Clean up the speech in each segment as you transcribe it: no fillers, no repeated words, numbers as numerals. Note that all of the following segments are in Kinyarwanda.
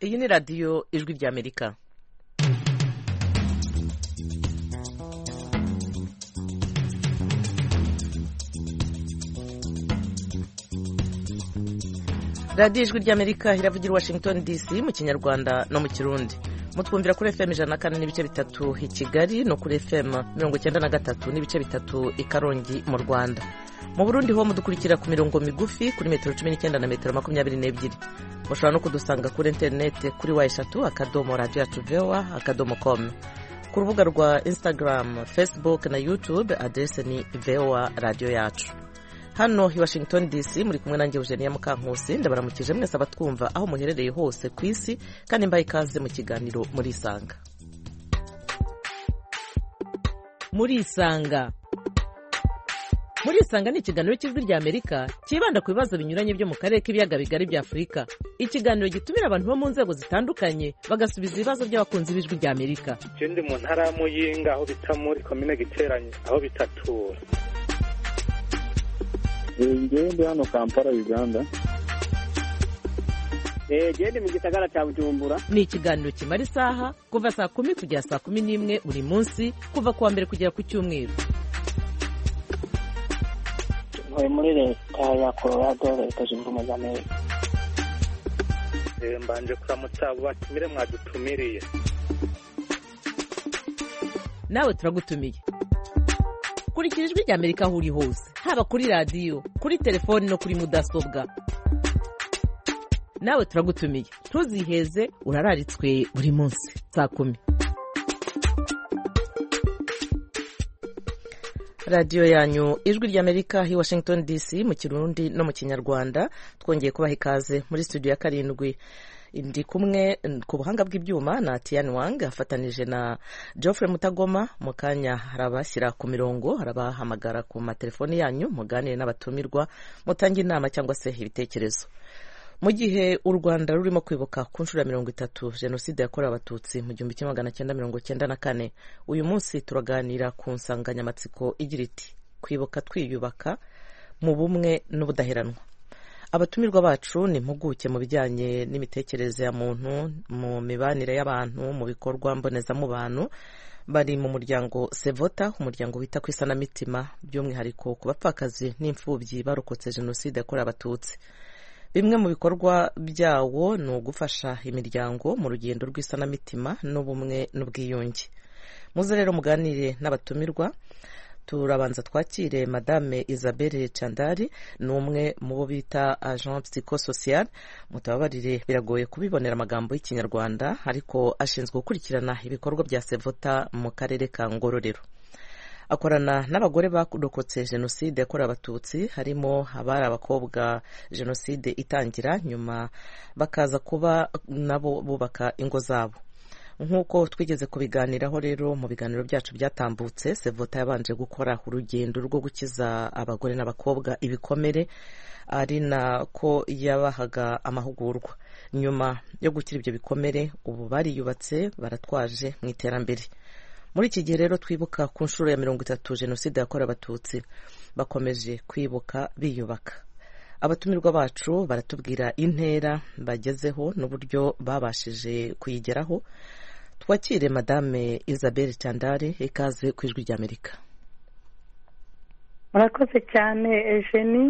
iyi ni radiyo ijwi ry'Amerika. radiyo ijwi ry'Amerika iravugira i Washington DC mu kinyarwanda no mu kirundi. Mutwumvira kuri FM 104 n'ibice bitatu i Kigali no kuri FM 93 n'ibice bitatu i Karongi mu Rwanda. Mu Burundi ho mudukurikira ku mirongo migufi kuri metero 19 na metero 22. Mushobora no kudusanga kuri internet kuri wa3.radio.voa.com. Ku rubuga rwa Instagram, Facebook na YouTube adresse ni VOA Radio Yacu. Hano i Washington DC muri kumwe nanjye Eugenia Mukankusi, ndabaramukije mwese abatwumva aho muherereye hose ku isi, kandi mbaye ikaze mu kiganiro muri Isanga. Muri Isanga ni ikiganiro cy'ijwi ry'Amerika kibanda ku bibazo binyuranye byo mu karere k'ibiyaga bigari bya Afurika. Ikiganiro gitumira abantu bo mu nzego zitandukanye bagasubiza ibibazo by'abakunzi b'ijwi ry'Amerika. Ikindi mu ntara ya Muyinga aho bita muri komine Giteranye aho bitatura. Ngende hano Kampala Uganda. Gende mu gisagara cya Bujumbura. Ni ikiganiro kimara isaha kuva saa 10 kugera saa 11 buri munsi kuva kuwa mbere kugera ku cyumweru. Muri leta ya Colorado leta zunze ubumwe za Amerika. Mbanje kuramutsa batumire mwadutumiriye. Nawe turagutumiye. Kurikira ijwi ry'Amerika aho uri hose, haba kuri radiyo, kuri telefoni no kuri mudasobwa. Nawe turagutumiye, ntuziheze, urararitswe buri munsi saa 10. radiyo yanyu ijwi ry'Amerika hi Washington DC mu Kirundi no mu Kinyarwanda. Twongeye kubaha ikaze muri studio ya 7. Ndi kumwe ku buhanga bw'ibyuma na Tian Wang afatanije na Geoffrey Mutagoma. Mu kanya harabashyira ku mirongo, harabahamagara ku matelefoni yanyu muganire n'abatumirwa, mutange inama cyangwa se ibitekerezo. Mu gihe u Rwanda rurimo kwibuka ku nshuro ya 30 Jenoside yakorewe Abatutsi mu 1994, uyu munsi turaganira ku nsanganyamatsiko igira iti kwibuka twiyubaka mu bumwe n'ubudaheranwa. Abatumirwa bacu ni impuguke mu bijyanye n'imitekerereze ya muntu, mu mibanire y'abantu, mu bikorwa mbonezamubano. Bari mu muryango Sevota, umuryango wita ku isanamitima by'umwihariko ku bapfakazi n'imfubyi barokotse Jenoside yakorewe Abatutsi. Bimwe mu bikorwa byawo ni ugufasha imiryango mu rugendo rw'isanamitima n'ubumwe n'ubwiyunge. Muze rero muganire n'abatumirwa. Turabanza twakire Madame Isabelle Chandari, n'umwe mu bo bita agent psychosocial. Mutababarire biragoye kubibonera amagambo y'Ikinyarwanda, ariko ashinzwe gukurikirana ibikorwa bya Sevota mu karere ka Ngororero. Akorana n'abagore barokotse Jenoside yakorewe Abatutsi, harimo abari abakobwa Jenoside itangira, nyuma bakaza kuba nabo bubaka ingo zabo. Nk'uko twigeze kubiganiraho rero mu biganiro byacu byatambutse, Sevota yabanje gukora urugendo rwo gukiza abagore n'abakobwa ibikomere, ari nako yabahaga amahugurwa. Nyuma yo gukira ibyo bikomere, ubu bariyubatse baratwaje mu iterambere. Muri iki gihe rero twibuka ku nshuro ya 30 Jenoside yakorewe Abatutsi, bakomeje kwibuka biyubaka. Abatumirwa bacu baratubwira intera bagezeho n'uburyo babashije kuyigeraho. Twakire Madame Isabelle Chandari, ikaze ku ijwi ry'Amerika. Murakoze cyane Eugenie.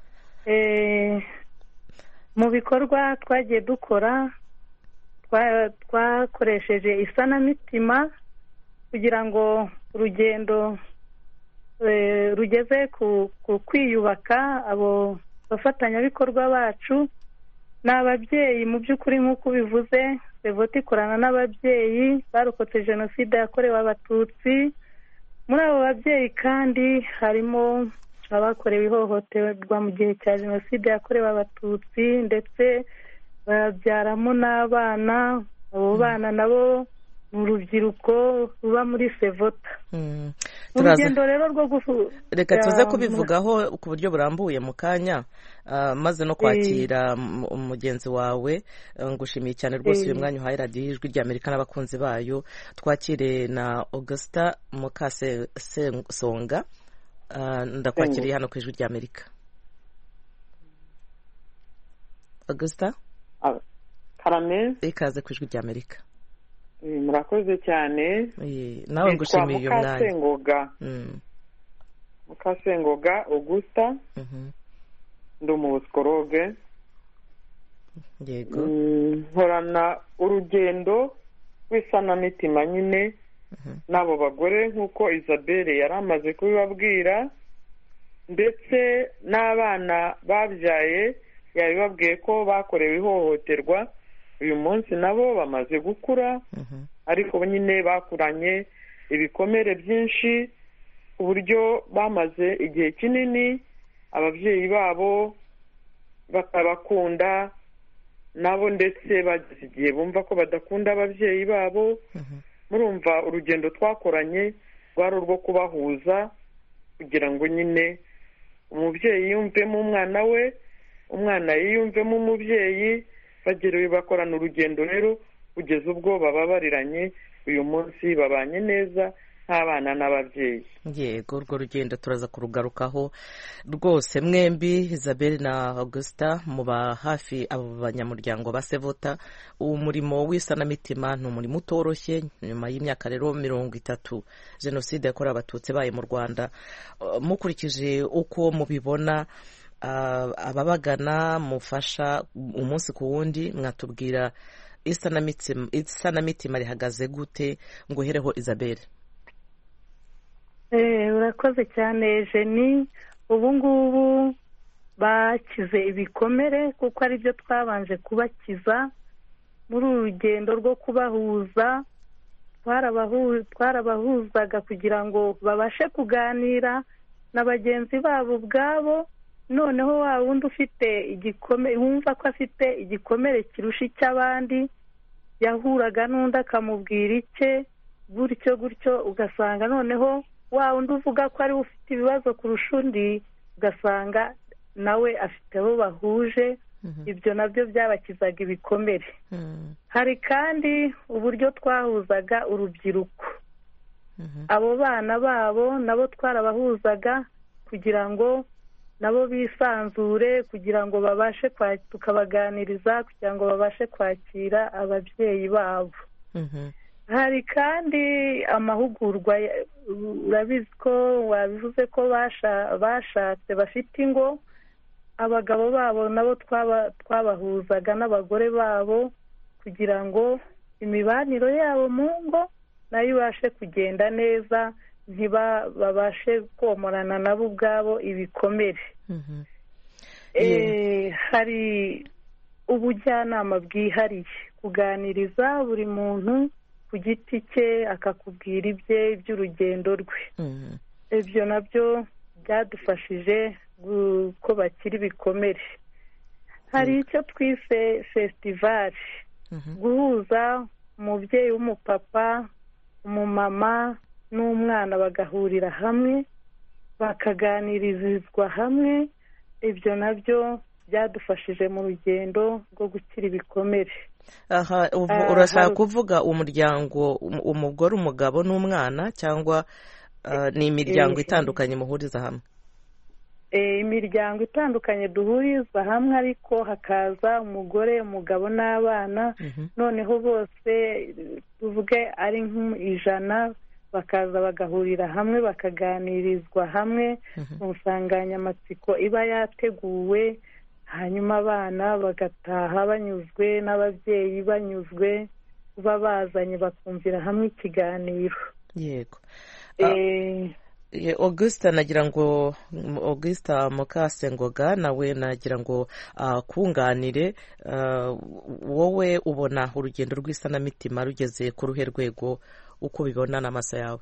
Mu bikorwa twagiye dukora twakoresheje isanamitima kugira ngo urugendo rugeze ku kwiyubaka. Abo bafatanyabikorwa bacu n'ababyeyi, mu by'ukuri nk'uko bivuze, Sevota ikorana n'ababyeyi barokotse Jenoside yakorewe Abatutsi. Muri abo babyeyi kandi harimo abakorewe ihohoterwa mu gihe cya Jenoside yakorewe Abatutsi, ndetse babyaramo n'abana. Abo bana nabo mu rubyiruko ruba muri Sevota. Urugendo rero rwo reka tuze kubivugaho ku buryo burambuye mu kanya, maze no kwakira umugenzi wawe. Ngushimiye cyane rwose uyu mwanya uhaye radiyo y'ijwi ry'Amerika n'abakunzi bayo. Twakire na Augusta Mukasonga, ndakwakiriye hano ku ijwi ry'Amerika. Augusta? karame ikaze ku ijwi ry'Amerika. murakoze cyane. Nawe ngushimiye uyu mwanya. Mukasengoga Augusta, ndi umubusikologe. Yego. Nkorana urugendo rw'isanamitima nyine n'abo bagore nk'uko Isabelle yari amaze kubibabwira, ndetse n'abana babyaye yabibabwiye ko bakorewe ihohoterwa. Uyu munsi nabo bamaze gukura, ariko nyine bakuranye ibikomere byinshi ku buryo bamaze igihe kinini ababyeyi babo batabakunda nabo, ndetse bageze igihe bumva ko badakunda ababyeyi babo. Murumva urugendo twakoranye rwari urwo kubahuza kugira ngo nyine umubyeyi yumvemo umwana we, umwana yiyumvemo umubyeyi, bagerewe bakorana urugendo rero kugeza ubwo bababariranye. Uyu munsi babanye neza nk'abana n'ababyeyi. Yego, urwo rugendo turaza kurugarukaho rwose. Mwembi Isabelle na Augusta muba hafi abo banyamuryango ba Sevota. Uwo murimo w'isanamitima ni umurimo utoroshye nyuma y'imyaka rero 30 jenoside yakorewe abatutsi baye mu Rwanda. Mukurikije uko mubibona, ababagana mufasha umunsi ku wundi, mwatubwira isanamitima rihagaze gute? ngo uhereho Isabelle. Urakoze cyane Jenny. Ubu ngubu bakize ibikomere kuko ari byo twabanje kubakiza muri uru rugendo rwo kubahuza. Twarabahuzaga kugira ngo babashe kuganira na bagenzi babo ubwabo, noneho wa wundi ufite igikomere wumva ko afite igikomere kirusha icy'abandi yahuraga n'undi akamubwira icye, gutyo ugasanga noneho wa wundi uvuga ko ari ufite ibibazo kurusha undi ugasanga nawe afite abo bahuje. Ibyo nabyo byabakizaga ibikomere. Hari kandi uburyo twahuzaga urubyiruko. Abo bana babo nabo twarabahuzaga kugira ngo nabo bisanzure, kugira ngo babashe tukabaganiriza kugira ngo babashe kwakira ababyeyi babo. Hari kandi amahugurwa, urabizi ko wabivuze ko bashatse bafite ingo, abagabo babo nabo twabahuzaga n'abagore babo kugira ngo imibanire yabo mu ngo nayo ibashe kugenda neza, ntibabashe komorana nabo ubwabo ibikomere. Hari ubujyanama bwihariye, kuganiriza buri muntu ku giti cye akakubwira iby'urugendo rwe. Ibyo nabyo byadufashije ko bakira ibikomere. Hari icyo twise festivali, guhuza umubyeyi w'umupapa, umumama n'umwana bagahurira hamwe bakaganirizwa hamwe. Ibyo nabyo byadufashije mu rugendo rwo gukira ibikomere. Urashaka kuvuga umuryango, umugore, umugabo n'umwana, cyangwa ni imiryango itandukanye muhuriza hamwe? Imiryango itandukanye duhuriza hamwe, ariko hakaza umugore, umugabo n'abana. Noneho bose tuvuge ari nk'ijana bakaza bagahurira hamwe bakaganirizwa hamwe mu nsanganyamatsiko iba yateguwe, hanyuma abana bagataha banyuzwe n'ababyeyi banyuzwe kuba bazanye bakumvira hamwe ikiganiro. Yego. Augusta, nagira ngo Augusta Mukasengoga nawe nagira ngo kunganire, wowe ubona urugendo rw'isanamitima rugeze ku ruhe rwego, uko bibona n'amaso yawe?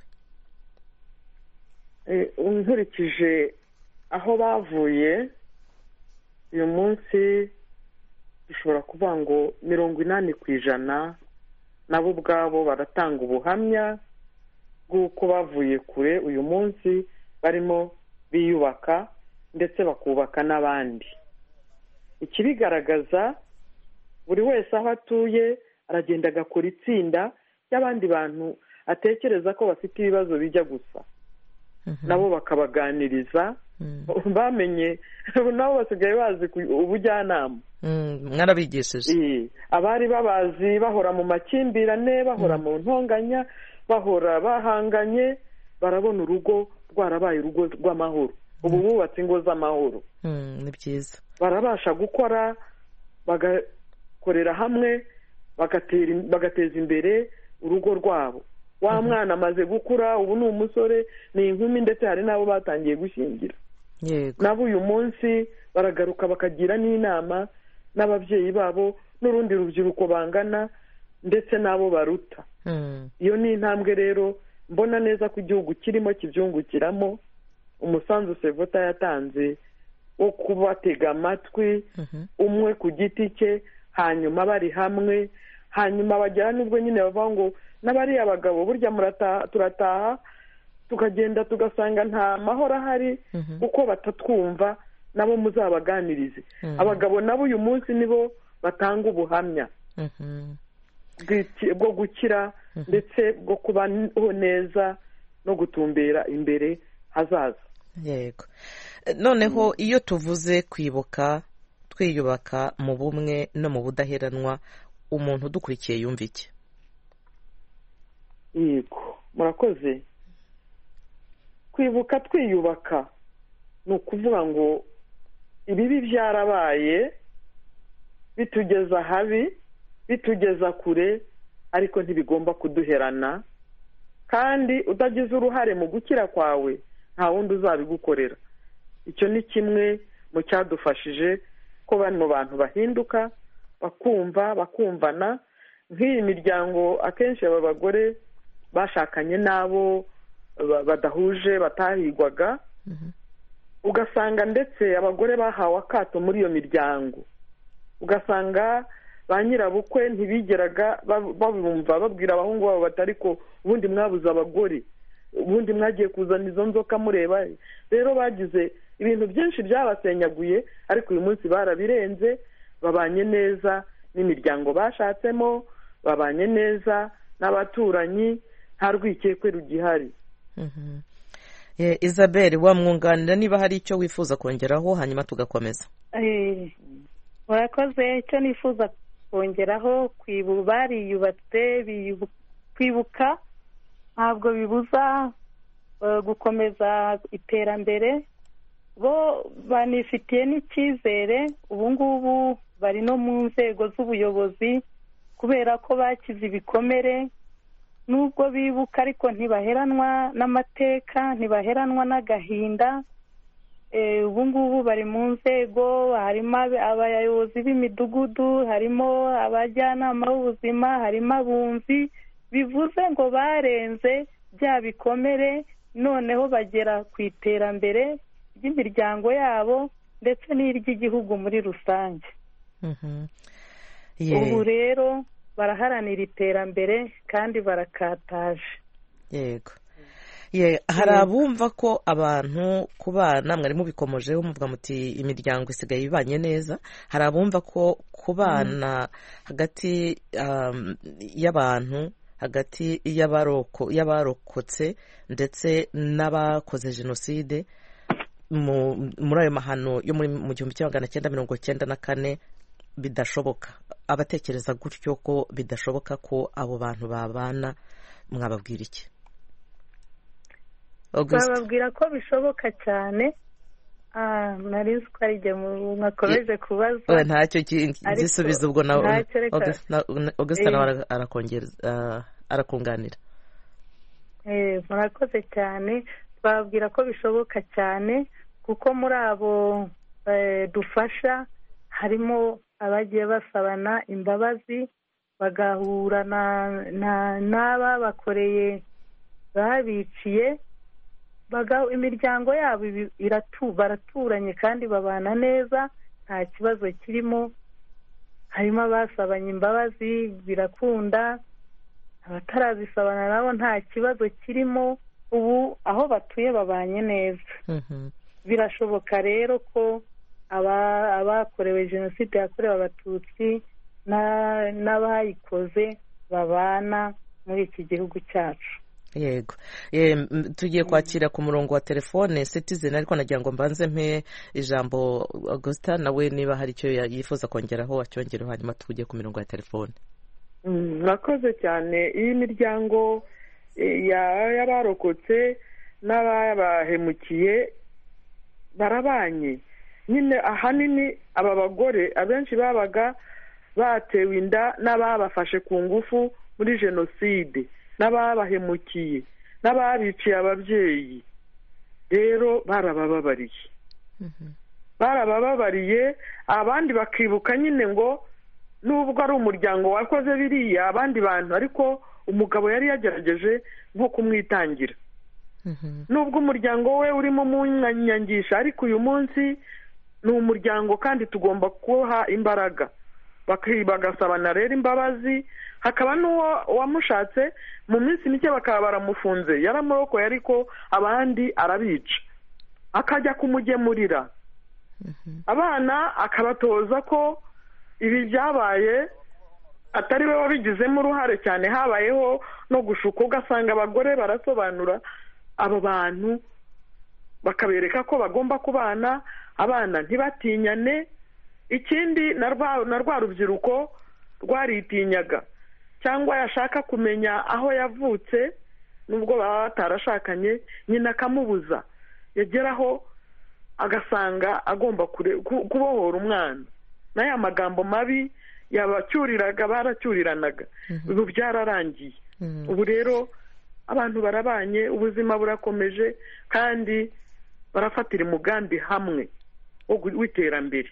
Nkurikije aho bavuye uyu munsi, dushobora kuvuga ngo 80% nabo ubwabo baratanga ubuhamya bw'uko bavuye kure. Uyu munsi barimo biyubaka ndetse bakubaka n'abandi. Ikibigaragaza, buri wese aho atuye aragenda agakora itsinda ry'abandi bantu atekereza ko bafite ibibazo bijya gusa, nabo bakabaganiriza bamenye nabo basigaye bazi ubujyanama. Mwarabigishije? Abari babazi bahora mu makimbirane, bahora mu ntonganya, bahora bahanganye, barabona urugo rwarabaye urugo rw'amahoro. Ubu bubatse ingo z'amahoro. Ni byiza. Barabasha gukora, bagakorera hamwe, bagateza imbere urugo rwabo. Wa mwana amaze gukura, ubu ni umusore, ni inkumi, ndetse hari n'abo batangiye gushyingira. Nabo uyu munsi baragaruka bakagira n'inama n'ababyeyi babo n'urundi rubyiruko bangana ndetse n'abo baruta. Iyo ni intambwe rero mbona neza ko igihugu kirimo kibyungukiramo. Umusanzu Sevota yatanze wo kubatega amatwi, umwe ku giti cye, hanyuma bari hamwe, hanyuma bagera n'ubwo nyine bavuga ngo n'abariya abagabo burya turataha tukagenda tugasanga nta mahoro ahari kuko batatwumva, nabo muzabaganirize. Abagabo nabo uyu munsi nibo batanga ubuhamya bwo gukira ndetse bwo kubaho neza no gutumbera imbere hazaza. Yego. Noneho iyo tuvuze kwibuka, twiyubaka mu bumwe no mu budaheranwa, umuntu udukurikiye yumva iki? Yego, murakoze. Kwibuka twiyubaka ni ukuvuga ngo ibibi byarabaye bitugeza habi, bitugeza kure, ariko ntibigomba kuduherana, kandi utagize uruhare mu gukira kwawe nta wundi uzabigukorera. Icyo ni kimwe mu cyadufashije ko bano bantu bahinduka, bakumva, bakumvana. Nk'iyi miryango akenshi aba bagore bashakanye n'abo badahuje, batahigwaga, ugasanga ndetse abagore bahawe akato muri iyo miryango, ugasanga ba nyirabukwe ntibigeraga babumva babwira abahungu babo batari ko ubundi mwabuze abagore, ubundi mwagiye kuzana izo nzoka mureba. Rero bagize ibintu byinshi byabasenyaguye, ariko uyu munsi barabirenze, babanye neza n'imiryango bashatsemo, babanye neza n'abaturanyi, nta rwikekwe rugihari. Isabelle, wamwunganira niba hari icyo wifuza kongeraho hanyuma tugakomeza? Murakoze. Icyo nifuza kongeraho, bariyubatse, kwibuka ntabwo bibuza gukomeza iterambere. Bo banifitiye n'icyizere, ubu ngubu bari no mu nzego z'ubuyobozi kubera ko bakize ibikomere. Nubwo bibuka ariko ntibaheranwa n'amateka, ntibaheranwa n'agahinda. Ubu ngubu bari mu nzego, harimo abayobozi b'imidugudu, harimo abajyanama b'ubuzima, harimo abunzi. Bivuze ngo barenze bya bikomere, noneho bagera ku iterambere ry'imiryango yabo ndetse n'iry'igihugu muri rusange. Ubu rero baraharanira iterambere kandi barakataje. Yego. Hari abumva ko abantu kubana, mwari mubikomojeho muvuga muti imiryango isigaye ibanye neza. Hari abumva ko kubana hagati y'abantu, hagati y'abarokotse ndetse n'abakoze jenoside muri ayo mahano yo mu 1994 bidashoboka. Abatekereza gutyo ko bidashoboka ko abo bantu babana, mwababwira iki? Bababwira ko bishoboka cyane. Nari nzi ko ari igihe mwakomeje kubaza. Ntacyo gisubizo ubwo nawe Augustin arakunganira. Murakoze cyane. Bababwira ko bishoboka cyane kuko muri abo dufasha harimo abagiye basabana imbabazi, bagahura n'aba bakoreye babiciye, imiryango yabo baraturanye kandi babana neza, nta kibazo kirimo. Harimo abasabanye imbabazi birakunda, abatarazisabana nabo nta kibazo kirimo. Ubu aho batuye babanye neza. Birashoboka rero ko abakorewe jenoside yakorewe abatutsi n'abayikoze babana muri iki gihugu cyacu. yego tugiye kwakira ku murongo wa telefone Citizen ariko nagira ngo mbanze mpe ijambo Augusta nawe niba hari icyo yifuza kongeraho acyongereho hanyuma tugiye ku mirongo ya telefone. murakoze cyane. iyi miryango y'abarokotse n'abahemukiye barabanye nyine. ahanini aba bagore abenshi babaga batewe inda n'ababafashe ku ngufu muri jenoside, n'ababahemukiye, n'ababiciye ababyeyi. rero barabababariye abandi bakibuka nyine ngo nubwo ari umuryango wakoze biriya abandi bantu, ariko umugabo yari yagerageje nko kumwitangira. nubwo umuryango we urimo munyangisha, ariko uyu munsi ni umuryango kandi tugomba kuha imbaraga. bagasabana rero imbabazi. hakaba n'uwo wamushatse mu minsi mike bakaba baramufunze, yaramurokoye ariko abandi arabica, akajya kumugemurira abana, akabatoza ko ibi byabaye atari we wabigizemo uruhare cyane. habayeho no gushuka, ugasanga abagore barasobanura abo bantu bakabereka ko bagomba kubana, abana ntibatinyane. ikindi na rwa rubyiruko rwaritinyaga cyangwa yashaka kumenya aho yavutse nubwo baba batarashakanye, nyina akamubuza, yageraho agasanga agomba kubohora umwana. n'aya magambo mabi yabacyuriraga baracyuriranaga, ubu byararangiye. ubu rero abantu barabanye, ubuzima burakomeje kandi barafatira umugambi hamwe w'iterambere.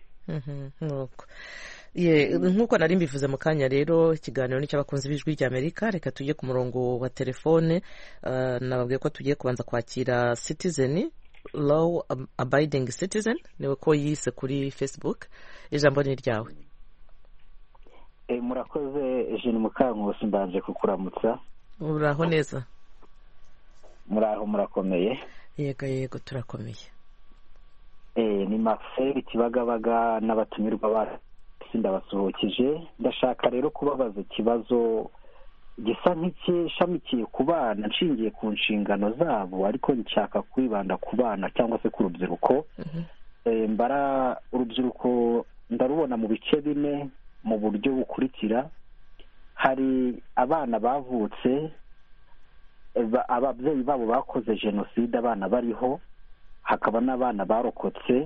nk'uko nari mbivuze mu kanya rero ikiganiro ni cy'abakunzi b'ijwi ry'Amerika. reka tujye ku murongo wa telefone. nababwiye ko tugiye kubanza kwakira Citizen, Law Abiding Citizen, niwe ko yise kuri Facebook. ijambo ni ryawe. murakoze Jeanne Mukankusi, mbanje kukuramutsa. uraho neza? muraho murakomeye? yego turakomeye. ni Marcel Kibagabaga n'abatumirwa basi ndabasuhukije. ndashaka rero kubabaza ikibazo gisa nk'ikishamikiye ku bana nshingiye ku nshingano zabo, ariko nshaka kwibanda ku bana cyangwa se ku rubyiruko. urubyiruko ndarubona mu bice bine mu buryo bukurikira. hari abana bavutse ababyeyi babo bakoze jenoside, abana bariho. hakaba n'abana barokotse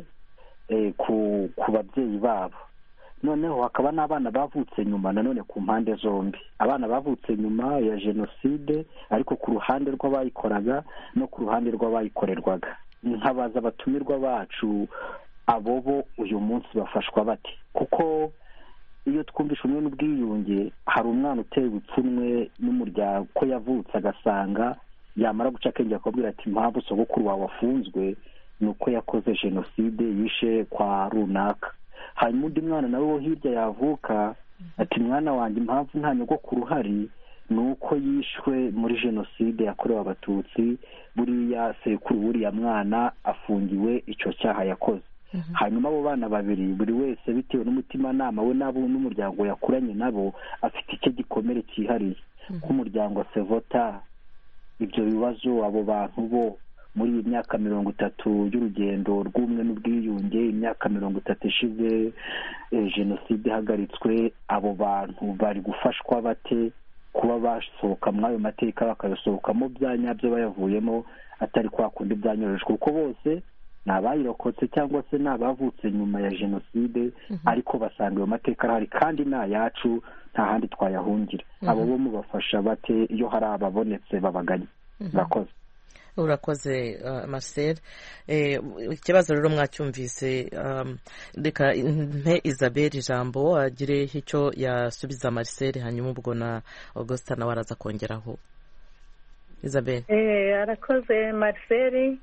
ku babyeyi babo. noneho hakaba n'abana bavutse nyuma nanone ku mpande zombi, abana bavutse nyuma ya jenoside ariko ku ruhande rw'abayikoraga no ku ruhande rw'abayikorerwaga. nkabaza abatumirwa bacu, abo bo uyu munsi bafashwa bate? kuko iyo twumvisha ubumwe n'ubwiyunge, hari umwana uteye ipfunwe n'umuryango ko yavutse agasanga yamara guca akenge akabwira ati impamvu sogokuru wawe wafunzwe ni uko yakoze jenoside, yishe kwa runaka. hanyuma undi mwana nawe wo hirya yavuka ati mwana wanjye impamvu nta nyogokuru uhari ni uko yishwe muri jenoside yakorewe abatutsi, buriya sekuru buriya mwana afungiwe icyo cyaha yakoze. hanyuma abo bana babiri buri wese bitewe n'umutimanama we n'abo n'umuryango yakuranye nabo afite icyo gikomere cyihariye. nk'umuryango Sevota, ibyo bibazo abo bantu bo muri iyi myaka 30 y'urugendo rw'ubumwe n'ubwiyunge, imyaka 30 ishize jenoside ihagaritswe, abo bantu bari gufashwa bate kuba basohoka muri ayo mateka bakayasohokamo bya nyabyo bayavuyemo, atari kwa kundi byanyorejwe? kuko bose ni abayirokotse cyangwa se ni abavutse nyuma ya jenoside, ariko basanga ayo mateka arahari kandi ni ayacu, nta handi twayahungira. abo bo mubafasha bate iyo hari ababonetse babaganye? murakoze. urakoze Marcel. ikibazo rero mwacyumvise. reka mpe Isabelle ijambo agire icyo yasubiza Marcel, hanyuma ubwo na Augusta nawe araza kongeraho. Isabelle. arakoze Marcel.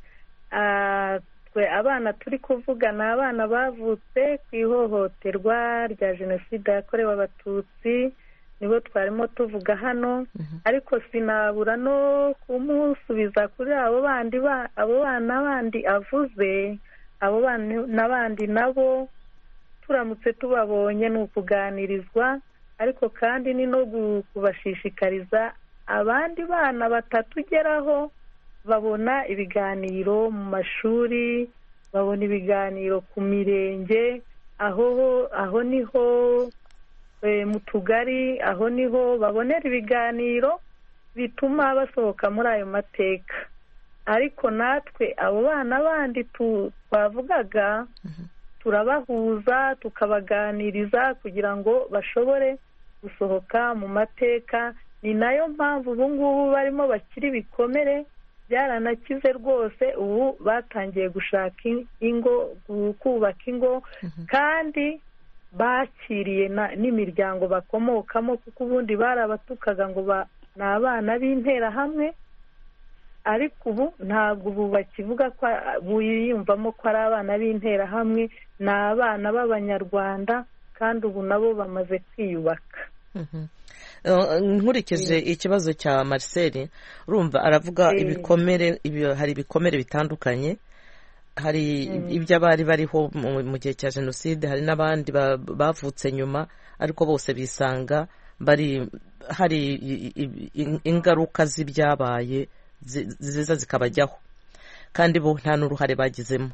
twe abana turi kuvuga ni abana bavutse ku ihohoterwa rya jenoside yakorewe abatutsi, nibo twarimo tuvuga hano. ariko sinabura no kumusubiza kuri abo bana bandi avuze. abo bana bandi nabo turamutse tubabonye ni ukuganirizwa, ariko kandi ni no kubashishikariza abandi bana batatugeraho babona ibiganiro mu mashuri, babona ibiganiro ku mirenge, aho niho mu tugari, aho niho babonera ibiganiro bituma basohoka muri ayo mateka. Ariko natwe abo bana bandi twavugaga turabahuza tukabaganiriza kugira ngo bashobore gusohoka mu mateka. Ni nayo mpamvu ubu ngubu barimo bakiri ibikomere, byaranakize rwose, ubu batangiye gushaka ingo, kubaka ingo, kandi bakiriye n'imiryango bakomokamo, kuko ubundi barabatukaga ngo ni abana b'interahamwe, ariko ubu ntabwo ubu bakivuga ko biyumvamo ko ari abana b'interahamwe, ni abana b'abanyarwanda, kandi ubu nabo bamaze kwiyubaka. nkurikije ikibazo cya Marcel, urumva aravuga ibikomere, hari ibikomere bitandukanye, hari ibyo abari bariho mu gihe cya jenoside, hari n'abandi bavutse nyuma, ariko bose bisanga hari ingaruka z'ibyabaye ziza zikabajyaho, kandi bo nta n'uruhare bagizemo.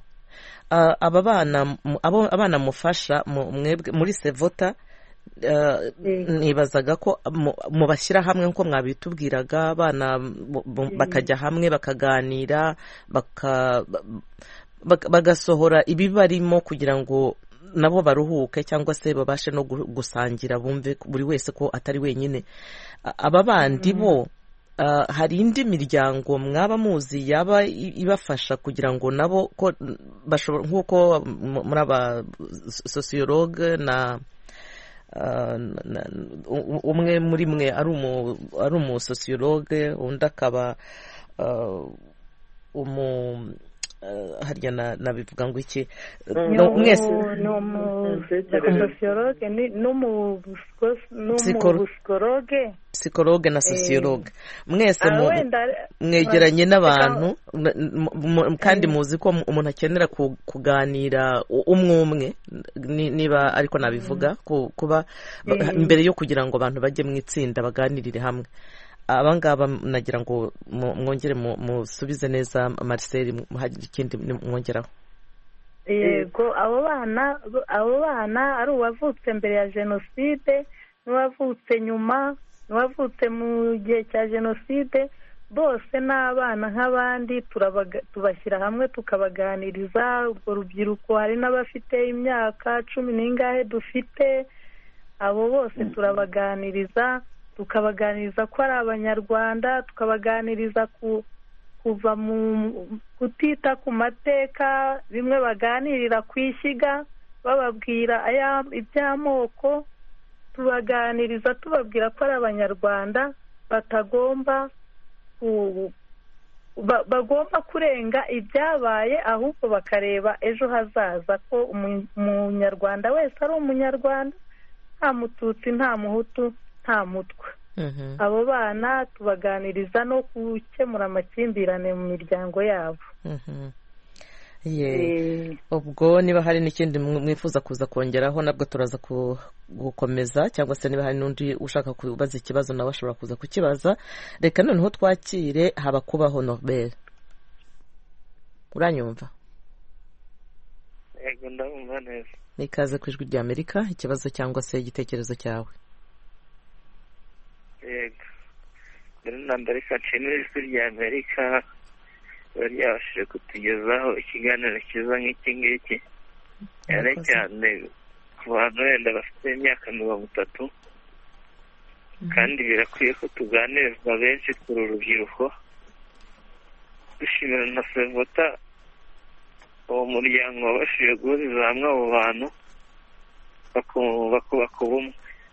abana mufasha muri Sevota, nibazaga ko mubashyira hamwe nk'uko mwabitubwiraga, abana bakajya hamwe bakaganira, bagasohora ibibarimo kugira ngo nabo baruhuke, cyangwa se babashe no gusangira, bumve buri wese ko atari wenyine. Aba bandi bo hari indi miryango mwaba muzi yaba ibafasha kugira ngo nabo ko bashobora, nk'uko muri aba sociologue na umwe muri mwe ari umusosiyologe, undi akaba harya nabivuga ngo iki, mwese psikologe na sosiyologe, mwese mwegeranye n'abantu, kandi muzi ko umuntu akenera kuganira umwe, niba ariko nabivuga, kuba mbere yo kugira ngo abantu bajye mu itsinda baganirire hamwe. Abangaba nagira ngo mwongere musubize neza Marcel, hari ikindi mwongeraho? Yego, abo bana ari uwavutse mbere ya jenoside, n'uwavutse nyuma, n'uwavutse mu gihe cya jenoside, bose ni abana nk'abandi, tubashyira hamwe tukabaganiriza. Urwo rubyiruko hari n'abafite imyaka 10 n'ingahe dufite, abo bose turabaganiriza, tukabaganiriza ko ari abanyarwanda, tukabaganiriza kuva mu kutita ku mateka, bimwe baganirira ku ishyiga bababwira iby'amoko, tubaganiriza tubabwira ko ari abanyarwanda, bagomba kurenga ibyabaye, ahubwo bakareba ejo hazaza ko umunyarwanda wese ari umunyarwanda, nta mututsi, nta muhutu, nta mutwe. Abo bana tubaganiriza no gukemura amakimbirane mu miryango yabo. Ubwo niba hari n'ikindi mwifuza kuza kongeraho, nabwo turaza gukomeza, cyangwa se niba hari n'undi ushaka kubaza ikibazo nawe ashobora kuza kukibaza. Reka noneho twakire Habakubaho Norbert. Uranyumva? Yego, ndabumva neza. Nikaze ku Ijwi rya Amerika, ikibazo cyangwa se igitekerezo cyawe. Yego, mbere nshimira Ijwi rya Amerika ryabashije kutugezaho ikiganiro cyiza nk'iki ngiki, cyane cyane ku bantu wenda bafite imyaka 30, kandi birakwiye ko tuganirizwa benshi kuri urubyiruko. Dushimira na Sevota, uwo muryango wabashije guhuriza hamwe abo bantu bakubaka ubumwe.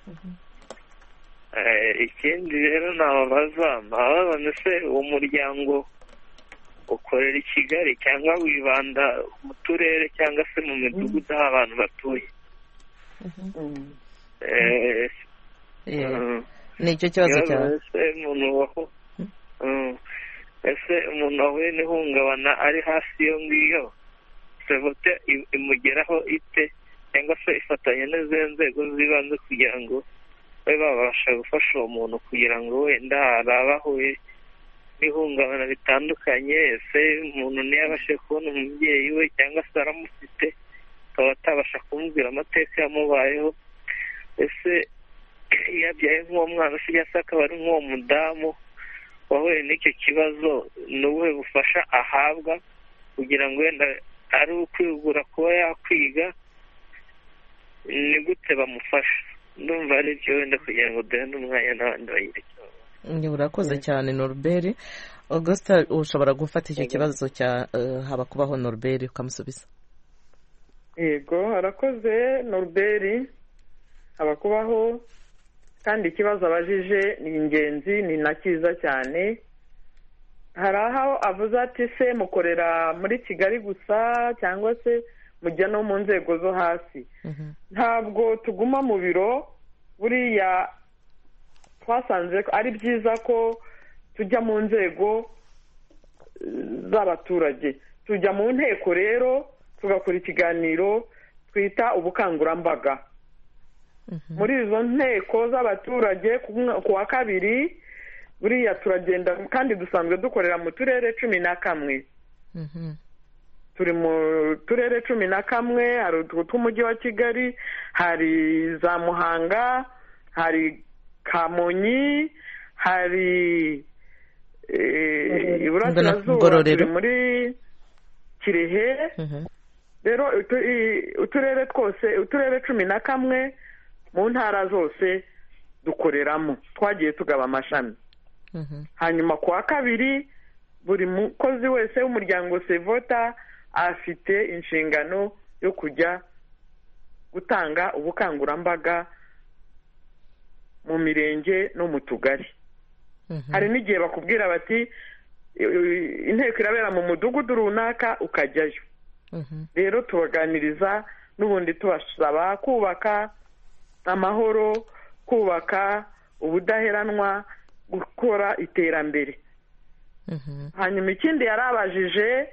Ikindi rero nababaza, se uwo muryango ukorera i Kigali cyangwa wibanda mu turere cyangwa se mu midugudu aho abantu batuye? Ni icyo kibazo cyawe. Ese umuntu wahuye n'ihungabana ari hasi iyo ngiyo, Sevota imugeraho ite, cyangwa se ifatanya n'izo nzego z'ibanze kugira ngo babe babasha gufasha uwo muntu kugira ngo wenda arabahuye n'ihungabana bitandukanye, ese umuntu ntiyabashe kubona umubyeyi we cyangwa se aramufite akaba atabasha kumubwira amateka yamubayeho, ese iyo abyaye nk'uwo mwana cyangwa se akaba ari nk'uwo mudamu wahuye n'icyo kibazo, ni ubuhe bufasha ahabwa kugira ngo wenda ari ukwigura kuba yakwiga, ni gute bamufasha? Ndumva ari byo wenda kugira ngo duhe n'umwanya n'abandi bagire icyo. Urakoze cyane Norbert. Augusta, ushobora gufata icyo kibazo cya Habakubaho Norbert ukamusubiza. Yego, arakoze Norbert Habakubaho, kandi ikibazo abajije ni ingenzi, ni na cyiza cyane. Hari aho avuze ati se mukorera muri Kigali gusa cyangwa se mujya no mu nzego zo hasi? Ntabwo tuguma mu biro, buriya twasanze ari byiza ko tujya mu nzego z'abaturage, tujya mu nteko rero tugakora ikiganiro twita ubukangurambaga. Muri izo nteko z'abaturage ku wa kabiri buriya turagenda, kandi dusanzwe dukorera mu turere 11. Turi mu turere 11, hari utw'umujyi wa Kigali, hari za Muhanga, hari Kamonyi, hari Iburasirazuba, turi muri Kirehe. Rero uturere twose, uturere 11 mu ntara zose dukoreramo, twagiye tugaba amashami. Hanyuma ku wa kabiri buri mukozi wese w'umuryango Sevota afite inshingano yo kujya gutanga ubukangurambaga mu mirenge no mu tugari. Hari n'igihe bakubwira bati inteko irabera mu mudugudu runaka ukajyayo. Rero tubaganiriza n'ubundi tubasaba kubaka amahoro, kubaka ubudaheranwa, gukora iterambere. Hanyuma ikindi yarabajije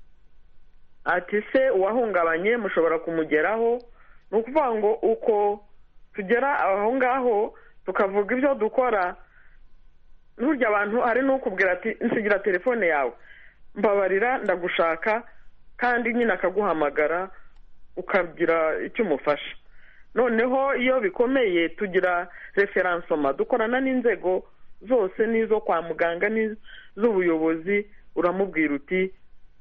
ati se uwahungabanye mushobora kumugeraho? Ni ukuvuga ngo uko tugera aho ngaho tukavuga ibyo dukora, n'urya abantu hari n'ukubwira ati nsigira telefone yawe, mbabarira ndagushaka, kandi nyine akaguhamagara ukagira icyo umufasha. Noneho iyo bikomeye tugira referansoma, dukorana n'inzego zose, n'izo kwa muganga n'iz'ubuyobozi. Uramubwira uti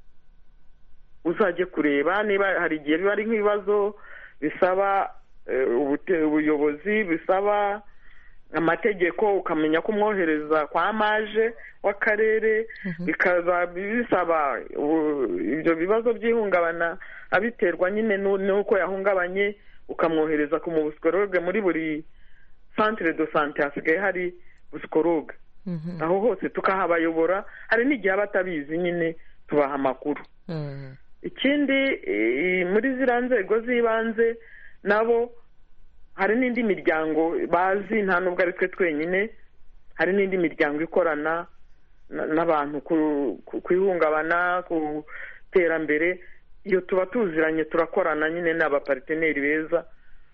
uzajye kureba niba hari igihe biba ari nk'ibibazo bisaba ubuyobozi, bisaba amategeko, ukamenya ko umwohereza kwa maje w'akarere, bikaza bisaba ibyo bibazo by'ihungabana abiterwa nyine n'uko yahungabanye, ukamwohereza ku psikologe. Muri buri centre de santé hasigaye hari psikologe, aho hose tukahabayobora. Hari n'igihe batabizi nyine tubaha amakuru. Ikindi muri ziriya nzego z'ibanze nabo hari n'indi miryango bazi, nta nubwo ari twe twenyine, hari n'indi miryango ikorana n'abantu ku ihungabana, ku iterambere. Iyo tuba tuziranye turakorana nyine n'abaparteneri beza,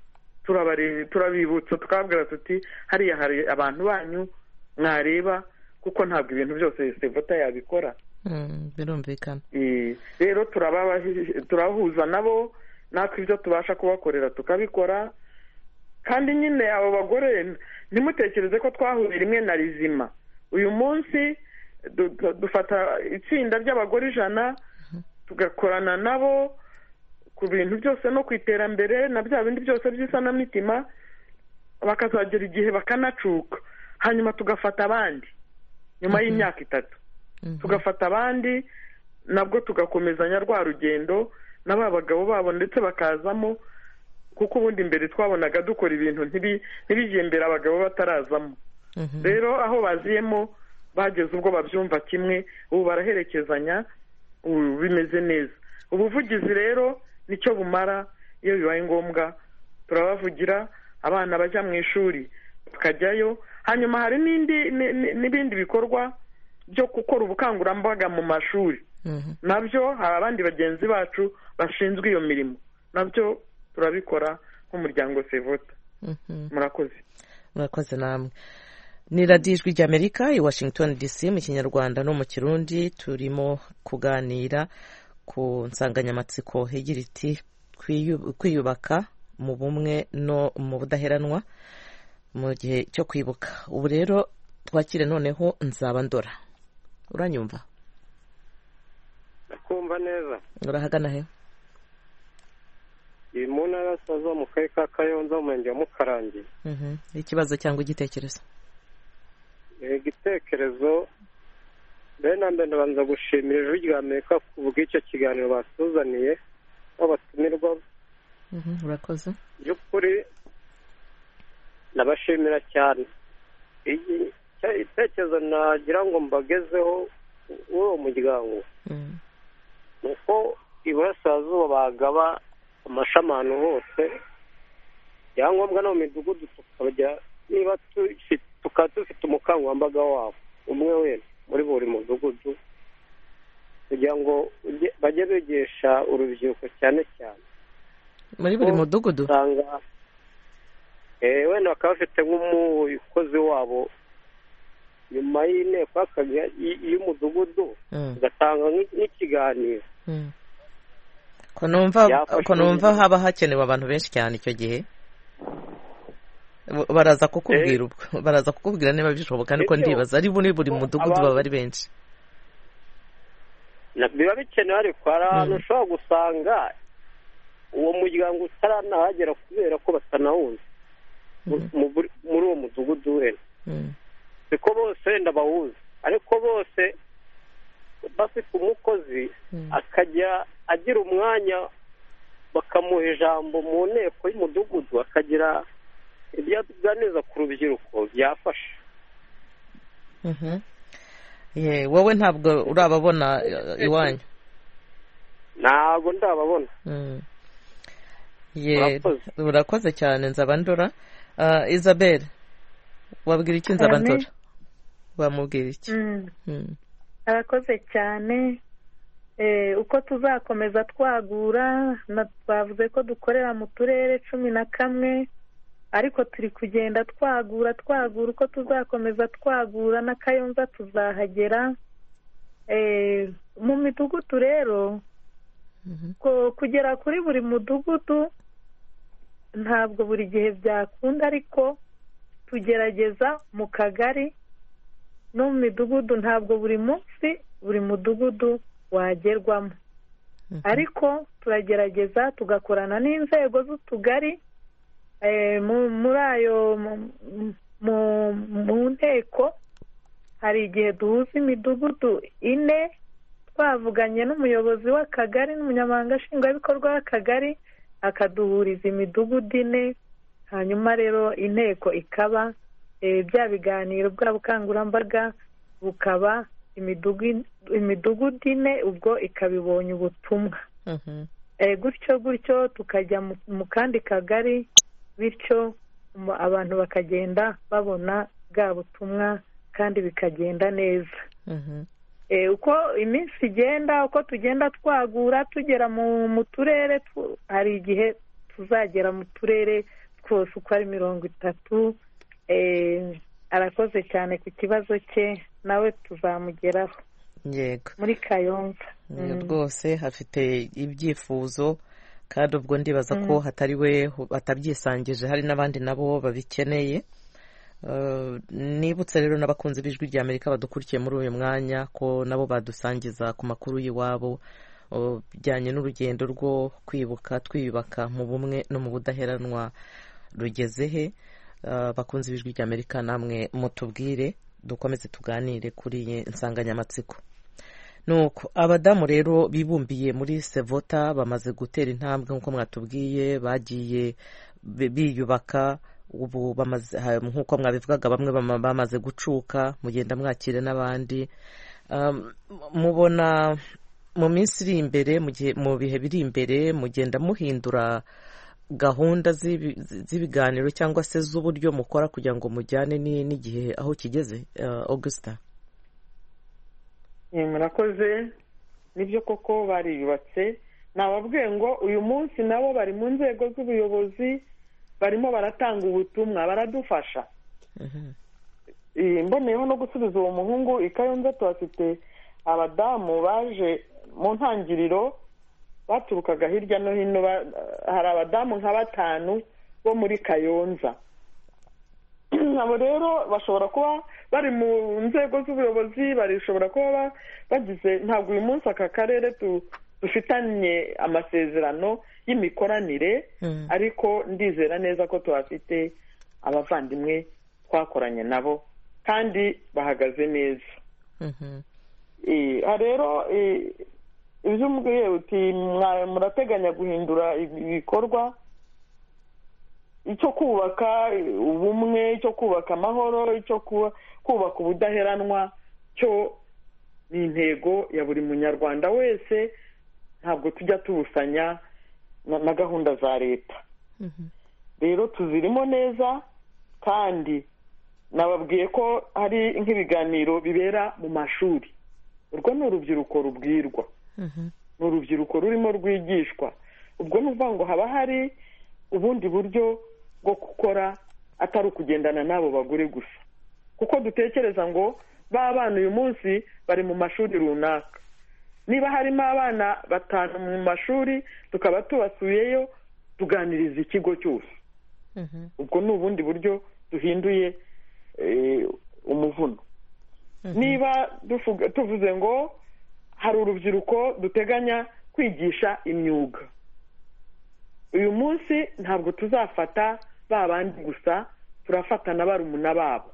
turabibutsa tukabwira tuti hariya hari abantu banyu mwareba, kuko ntabwo ibintu byose Sevota yabikora. Birumvikana. Rero turahuza nabo, natwe ibyo tubasha kubakorera tukabikora. Kandi nyine abo bagore ntimutekereze ko twahuye rimwe na rizima. Uyu munsi dufata itsinda ry'abagore 100 tugakorana nabo ku bintu byose no ku iterambere na bya bindi byose by'isanamitima, bakazagera igihe bakanacuka. Hanyuma tugafata abandi nyuma y'imyaka 3, tugafata abandi nabwo tugakomezanya rwa rugendo n'aba bagabo babo, ndetse bakazamo, kuko ubundi mbere twabonaga dukora ibintu ntibijye imbere abagabo batarazamo. Rero aho baziyemo bageze ubwo babyumva kimwe, ubu baraherekezanya, ubu bimeze neza. Ubuvugizi rero nicyo bumara. Iyo bibaye ngombwa turabavugira, abana bajya mu ishuri tukajyayo. Hanyuma hari n'ibindi bikorwa byo gukora ubukangurambaga mu mashuri. Nabyo hari abandi bagenzi bacu bashinzwe iyo mirimo, nabyo turabikora nk'umuryango Sevota. Murakoze. murakoze namwe. Ni radiyo ijwi ry'Amerika i Washington DC mu kinyarwanda no mu kirundi. Turimo kuganira ku nsanganyamatsiko igira iti kwiyubaka mu bumwe no mu budaheranwa mu gihe cyo kwibuka. Ubu rero twakire noneho Nzaba Ndora. Uranyumva? Ndakumva neza. Urahagana he? Iyi mu ntara y'Iburasirazuba mu karere ka Kayonza mu murenge wa Mukarange. Ikibazo cyangwa igitekerezo? Igitekerezo, mbere na mbere ndabanza gushimira ijwi ry'Amerika kuvuga icyo kiganiro batuzaniye babatumirwa. Urakoze. By'ukuri ndabashimira cyane. Igitekerezo nagira ngo mbagezeho w'uwo muryango ni uko Iburasirazuba bagaba amashami ahantu hose, ibyangombwa no mu midugudu tukajya, niba tukaba dufite umukangurambaga wabo umwe wese muri buri mudugudu, kugira ngo bajye bigisha urubyiruko cyane cyane muri buri mudugudu. usanga wenda bakaba bafite nk'umukozi wabo nyuma y'inteko y'umudugudu ugatanga nk'ikiganiro. ko numva haba hakenewe abantu benshi cyane icyo gihe. Baraza kukubwira niba bishoboka, niko ndibaza ari muri buri mudugudu baba ari benshi. Biba bikenewe, ariko hari ahantu ushobora gusanga uwo muryango utaranahagera kubera ko batanawuzi muri uwo mudugudu wenda. Siko bose wenda bawuzi, ariko bose bafite umukozi akajya agira umwanya bakamuha ijambo mu nteko y'umudugudu, akagira ibyo aganiriza ku rubyiruko byafasha. Wowe ntabwo urababona iwanyu? Ntabwo ndababona. Urakoze cyane Nzaba Ndora. Isabelle, wabwira iki Nzaba Ndora? Wamubwira iki? Arakoze cyane. Uko tuzakomeza twagura, twavuze ko dukorera mu turere 11, ariko turi kugenda twagura uko tuzakomeza twagura na Kayonza tuzahagera. Mu midugudu rero kugera kuri buri mudugudu ntabwo buri gihe byakunda, ariko tugerageza mu kagari no mu midugudu. Ntabwo buri munsi buri mudugudu wagerwamo, ariko turagerageza tugakorana n'inzego z'utugari muri ayo mu nteko. Hari igihe duhuza imidugudu 4, twavuganye n'umuyobozi w'akagari n'umunyamabanga nshingwabikorwa w'akagari, akaduhuriza imidugudu 4, hanyuma rero inteko ikaba bya biganiro bwa bukangurambaga bukaba imidugudu 4, ubwo ikabibonye ubutumwa. Gutyo tukajya mu kandi kagari, bityo abantu bakagenda babona bwa butumwa kandi bikagenda neza. Uko iminsi igenda, uko tugenda twagura tugera mu turere, hari igihe tuzagera mu turere twose uko ari 30. Arakoze cyane ku kibazo cye, nawe tuzamugeraho. Yego, muri Kayonza rwose hafite ibyifuzo, kandi ubwo ndibaza ko hatari we batabyisangije, hari n'abandi nabo babikeneye. Nibutse rero n'abakunzi b'ijwi ry'Amerika badukurikiye muri uyu mwanya ko nabo badusangiza ku makuru y'iwabo bijyanye n'urugendo rwo kwibuka twiyubaka mu bumwe no mu budaheranwa rugeze he. Bakunzi b'ijwi ry'Amerika namwe mutubwire, dukomeze tuganire kuri iyi nsanganyamatsiko. Nuko abadamu rero bibumbiye muri Sevota bamaze gutera intambwe nk'uko mwatubwiye, bagiye biyubaka. Ubu bamaze, nk'uko mwabivugaga, bamwe bamaze gucuka, mugenda mwakire n'abandi. Mubona mu minsi iri imbere, mu bihe biri imbere, mugenda muhindura gahunda z'ibiganiro cyangwa se z'uburyo mukora kugira ngo mujyane n'igihe aho kigeze? Augustin. Murakoze. Nibyo koko bariyubatse. Nababwiye ngo uyu munsi nabo bari mu nzego z'ubuyobozi, barimo baratanga ubutumwa, baradufasha. mboneyeho no gusubiza uwo muhungu i Kayonza tuhafite abadamu baje mu ntangiriro baturukaga hirya no hino, hari abadamu nka 5 bo muri Kayonza. Abo rero bashobora kuba bari mu nzego z'ubuyobozi, barishobora kuba bagize, ntabwo uyu munsi aka karere dufitanye amasezerano y'imikoranire, ariko ndizera neza ko tuhafite abavandimwe twakoranye nabo kandi bahagaze neza. Rero ibyo umbwiye uti murateganya guhindura ibikorwa, icyo kubaka ubumwe, icyo kubaka amahoro, icyo kubaka ubudaheranwa, cyo ni intego ya buri munyarwanda wese, ntabwo tujya tubusanya na gahunda za leta. Rero tuzirimo neza, kandi nababwiye ko hari nk'ibiganiro bibera mu mashuri. Urwo ni urubyiruko rubwirwa, ni urubyiruko rurimo rwigishwa. Ubwo ni ukuvuga ngo haba hari ubundi buryo bwo gukora, atari ukugendana n'abo bagore gusa, kuko dutekereza ngo ba bana uyu munsi bari mu mashuri runaka. Niba harimo abana 5 mu mashuri, tukaba tubasuyeyo tuganiriza ikigo cyose. Ubwo ni ubundi buryo duhinduye umuvuno. Niba tuvuze ngo hari urubyiruko duteganya kwigisha imyuga, uyu munsi ntabwo tuzafata ba bandi gusa, turafata na barumuna babo.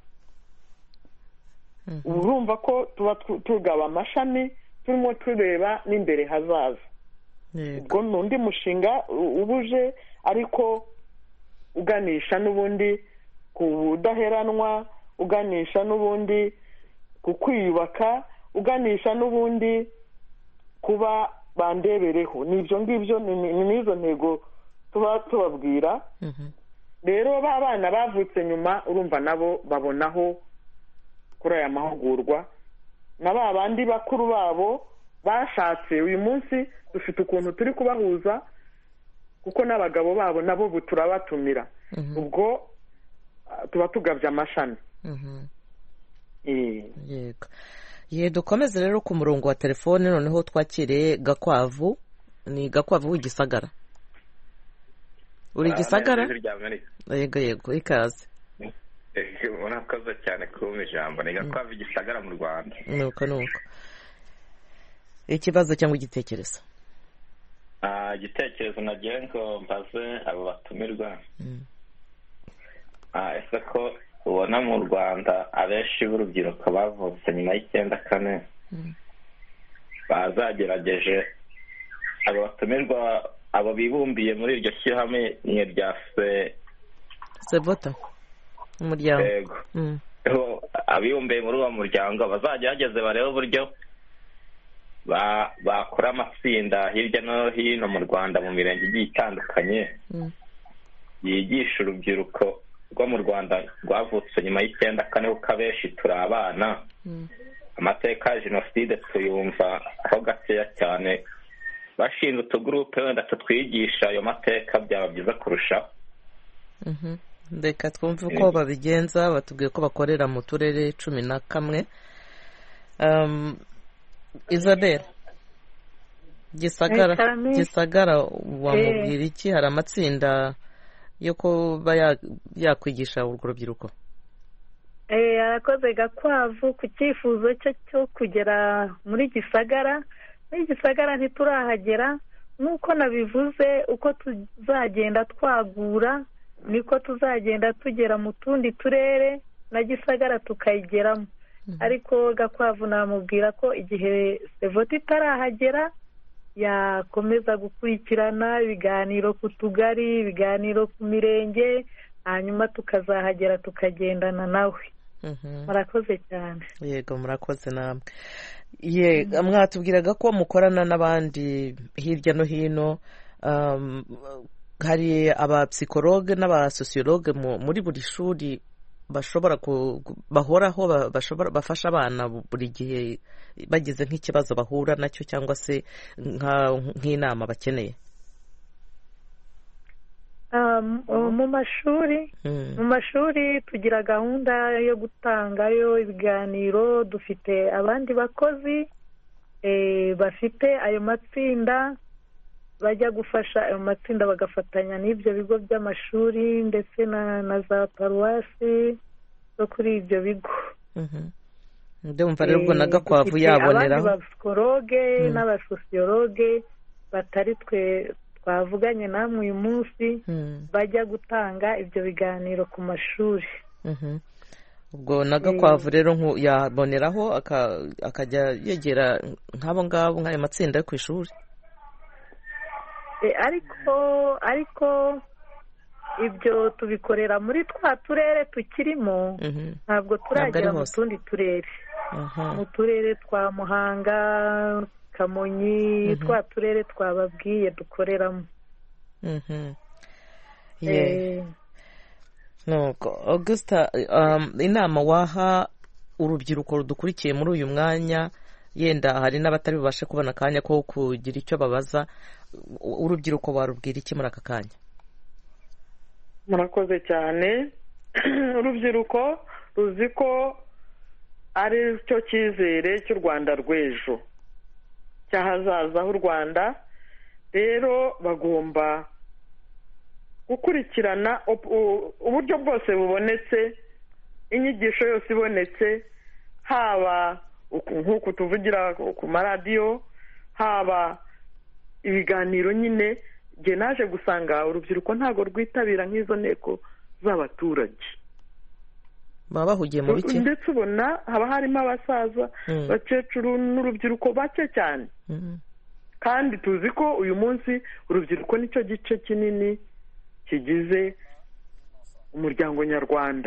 Urumva ko tuba tugaba amashami, turimo tureba n'imbere hazaza. Ubwo ni undi mushinga ubuje, ariko uganisha n'ubundi ku budaheranwa, uganisha n'ubundi ku kwiyubaka, uganisha n'ubundi kuba bandebereho. N'ibyo ngibyo ni izo ntego tuba tubabwira. Rero ba bana bavutse nyuma, urumva nabo babonaho kuri aya mahugurwa, na ba bandi bakuru babo bashatse. Uyu munsi dufite ukuntu turi kubahuza, kuko n'abagabo babo nabo turabatumira. Ubwo tuba tugabye amashami. Yego, dukomeze rero ku murongo wa telefone, noneho twakire Gakwavu. Ni Gakwavu w'Igisagara. Uri Gisagara? Yego, ikaze. Murakoze cyane kumpa ijambo. Ni Gakwavu Igisagara mu Rwanda. Nuko ikibazo cyangwa igitekerezo? Igitekerezo nagiye ngo mbaze abo batumirwa. Ese ko ubona mu Rwanda abenshi b'urubyiruko bavutse nyuma y'94 bazagerageje, abo batumirwa, abo bibumbiye muri iryo shyirahamwe rya Sevota umuryango, abibumbiye muri uwo muryango bazagerageze barebe uburyo bakora amatsinda hirya no hino mu Rwanda mu mirenge igiye itandukanye, yigisha urubyiruko rwo mu Rwanda rwavutse nyuma y'94, kuko abenshi turi abana. Amateka ya jenoside tuyumva aho gakeya cyane. Bashinze utugurupe wenda tutwigisha ayo mateka, byaba byiza kurusha. Reka twumve uko babigenza. Batubwiye ko bakorera mu turere 11. Isabel, Gisagara wamubwira iki? Hari amatsinda yo kuba yakwigisha urwo rubyiruko? Arakoze Gakwavu ku cyifuzo cyo kugera muri Gisagara. Muri Gisagara ntiturahagera, nk'uko nabivuze, uko tuzagenda twagura niko tuzagenda tugera mu tundi turere na Gisagara tukayigeramo. Ariko Gakwavu namubwira ko igihe Sevota itarahagera, yakomeza gukurikirana ibiganiro ku tugari, ibiganiro ku mirenge, hanyuma tukazahagera tukagendana nawe. Murakoze cyane. Yego, murakoze namwe. Mwatubwiraga ko mukorana n'abandi hirya no hino. Hari abapsikologe n'abasosiyologe muri buri shuri bashobora bahoraho bafasha abana buri gihe bagize nk'ikibazo bahura nacyo, cyangwa se nk'inama bakeneye? mu mashuri tugira gahunda yo gutangayo ibiganiro. Dufite abandi bakozi bafite ayo matsinda bajya gufasha ayo matsinda bagafatanya n'ibyo bigo by'amashuri ndetse na za paruwasi zo kuri ibyo bigo. ndumva rero ubwo na Gakwavu yaboneraho abandi bapsikologe n'abasosiyologe batari twe twavuganye namwe uyu munsi bajya gutanga ibyo biganiro ku mashuri. ubwo na Gakwavu rero yaboneraho akajya yegera nk'abo ngabo nk'ayo matsinda yo ku ishuri. ariko ibyo tubikorera muri twa turere tukirimo, ntabwo turagera mu tundi turere. mu turere twa Muhanga, Kamonyi, twa turere twababwiye dukoreramo. nuko Augusta, inama waha urubyiruko rudukurikiye muri uyu mwanya, yenda hari n'abatari bubashe kubona akanya ko kugira icyo babaza, urubyiruko warubwira iki muri aka kanya? murakoze cyane. urubyiruko ruzi ko ari cyo cyizere cy'u Rwanda rw'ejo, cy'ahazaza h'u Rwanda. rero bagomba gukurikirana uburyo bwose bubonetse, inyigisho yose ibonetse, haba nk'uku tuvugira ku maradiyo, haba ibiganiro. nyine njye naje gusanga urubyiruko ntabwo rwitabira nk'izo nteko z'abaturage, baba bahugiye mu biki, ndetse ubona haba harimo abasaza, abakecuru n'urubyiruko bake cyane. kandi tuzi ko uyu munsi urubyiruko nicyo gice kinini kigize umuryango nyarwanda.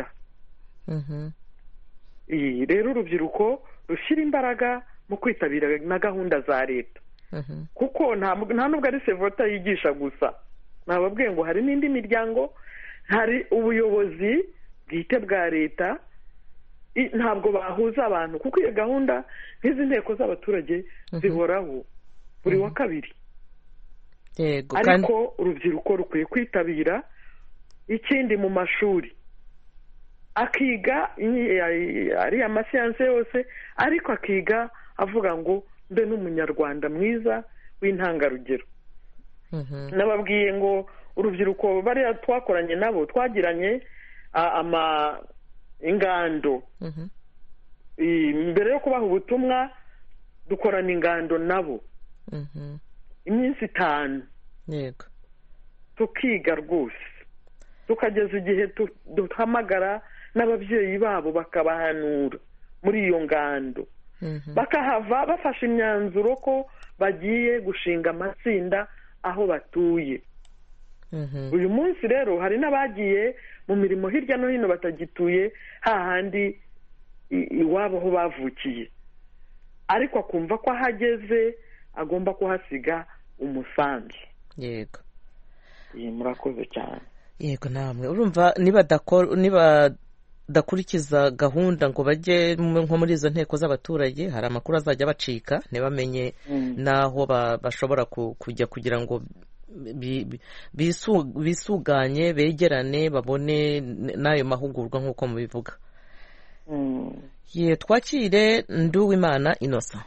rero urubyiruko rushyira imbaraga mu kwitabira na gahunda za leta, kuko nta nubwo ari sevota yigisha gusa. nababwiye ngo hari n'indi miryango, hari ubuyobozi bwite bwa leta. ntabwo bahuza abantu, kuko iyo gahunda nk'izi nteko z'abaturage zihoraho buri wa kabiri. ariko urubyiruko rukwiye kwitabira. ikindi mu mashuri akiga ariya amasiyanse yose, ariko akiga avuga ngo mbe n'umunyarwanda mwiza w'intangarugero. nababwiye ngo urubyiruko bariya twakoranye nabo twagiranye ingando. mbere yo kubaha ubutumwa dukorana ingando nabo iminsi 5. tukiga rwose, tukageza igihe duhamagara n'ababyeyi babo bakabahanura muri iyo ngando. bakahava bafashe imyanzuro ko bagiye gushinga amatsinda aho batuye. uyu munsi rero hari n'abagiye mu mirimo hirya no hino batagituye hahandi iwabo aho bavukiye, ariko akumva ko ahageze agomba kuhasiga umusanzu. yego, murakoze cyane. yego, namwe urumva nibadakurikiza gahunda ngo bajye nko muri izo nteko z'abaturage, hari amakuru azajya bacika ntibamenye n'aho bashobora kujya kugira ngo bisuganye, begerane, babone n'ayo mahugurwa nk'uko mubivuga. twakire Nduwimana Innocent,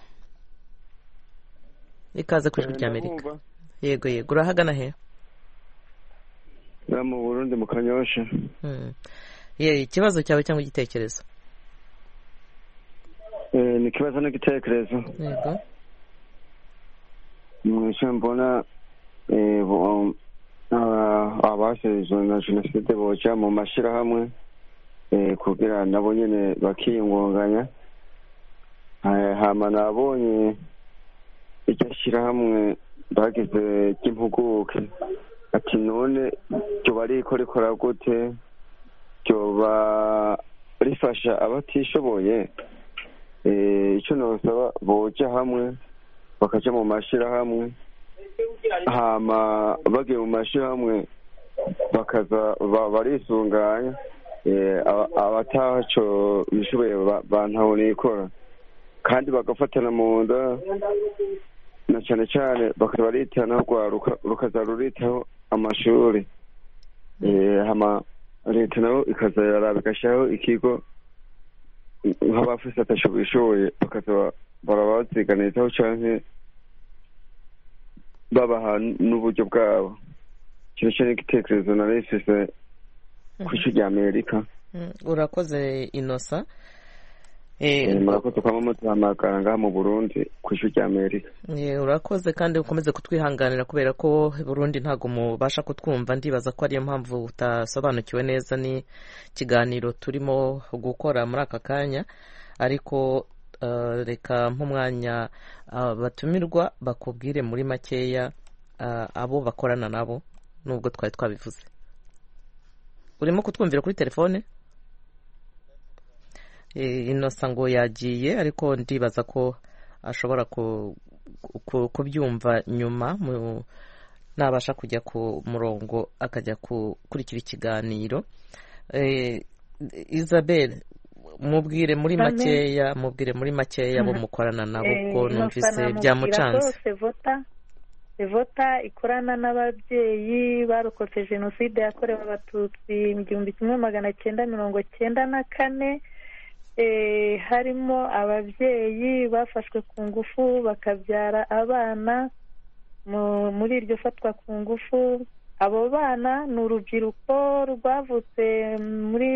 ikaze ku ijwi ry'Amerika. yego, urahagana he? mu Burundi mu Kanyosha. ikibazo cyawe cyangwa igitekerezo? ni ikibazo n'igitekerezo. yego. mwese mbona abasizwe na jenoside boca mu mashyirahamwe kugira nabo nyine bakiyungunganya. hama nabonye iryo shyirahamwe bagize ry'impuguke, ati none ryoba rikora gute, ryoba rifasha abatishoboye. icyo nosaba boja hamwe bakaja mu mashyirahamwe, hama bagiye mu mashyirahamwe bakaza barisunganya. abataco bishoboye bantaho nikora, kandi bagafatana mu nda, na cyane cyane bakaba baritana rwaruka rukaza ruritaho amashuri. leta nayo ikazaraba igashyiraho ikigo nk'abafise atashoboye bakaza barabaziganizaho canke babaha n'uburyo bwabo. Kino cyo n'igitekerezo nari mfise kw'ishuri rya Amerika. Urakoze Innocent. Murakoze kwa mama tuhamagara ngaha mu Burundi kw'ishuri rya Amerika. Urakoze kandi ukomeze kutwihanganira kubera ko Burundi ntago mubasha kutwumva, ndibaza ko ariyo mpamvu utasobanukiwe neza ni kiganiro turimo gukora muri aka kanya, ariko reka nk'umwanya batumirwa bakubwire muri makeya abo bakorana nabo nubwo twari twabivuze. Urimo kutwumvira kuri telefone? Innocent ngo yagiye, ariko ndibaza ko ashobora kubyumva nyuma nabasha kujya ku murongo akajya gukurikira ikiganiro. Isabelle, mubwire muri makeya bo mukorana nabo ko numvise byamucanze. Evota ikorana n'ababyeyi barokotse jenoside yakorewe abatutsi mu 1994. Harimo ababyeyi bafashwe ku ngufu bakabyara abana muri iryo fatwa ku ngufu. Abo bana ni urubyiruko rwavutse muri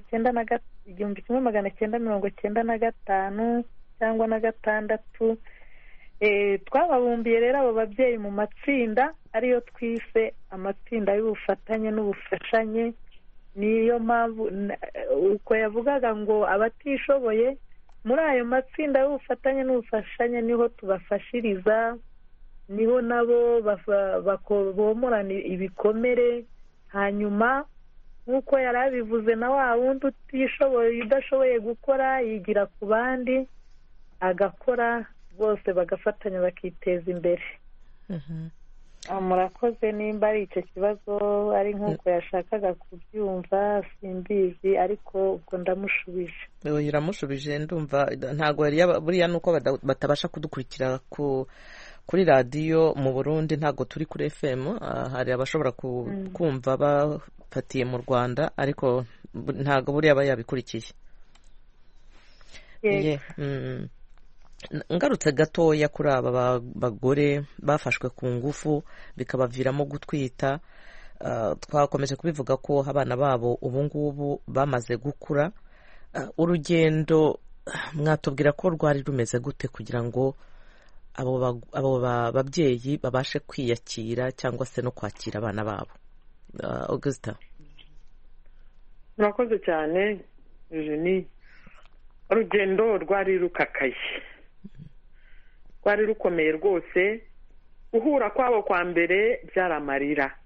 1995 cyangwa na 6. Twababumbiye rero abo babyeyi mu matsinda ariyo twise amatsinda y'ubufatanye n'ubufashanye. Niyo mpamvu uko yavugaga ngo abatishoboye muri ayo matsinda y'ubufatanye n'ubufashanye niho tubafashiriza, niho nabo bomorana ibikomere. Hanyuma nk'uko yari abivuze, na wa wundi udashoboye gukora yigira ku bandi agakora, bose bagafatanya bakiteza imbere. Murakoze. Nimba ari icyo kibazo ari nk'uko yashakaga kubyumva simbizi, ariko ubwo ndamushubije. Iramushubije ndumva. Ntabwo buriya nuko batabasha kudukurikira kuri radiyo mu Burundi, ntabwo turi kuri FM. Hari abashobora kumva bafatiye mu Rwanda, ariko ntabwo buriya aba yabikurikiye. Ngarutse gatoya kuri aba bagore bafashwe ku ngufu bikabaviramo gutwita, twakomeje kubivuga ko abana babo ubu ngubu bamaze gukura. Urugendo mwatubwira ko rwari rumeze gute kugira ngo abo babyeyi babashe kwiyakira cyangwa se no kwakira abana babo? Augusta. Murakoze cyane Eugenie. Urugendo rwari rukakaye, rwari rukomeye rwose. Guhura kwabo kwa mbere byaramarira.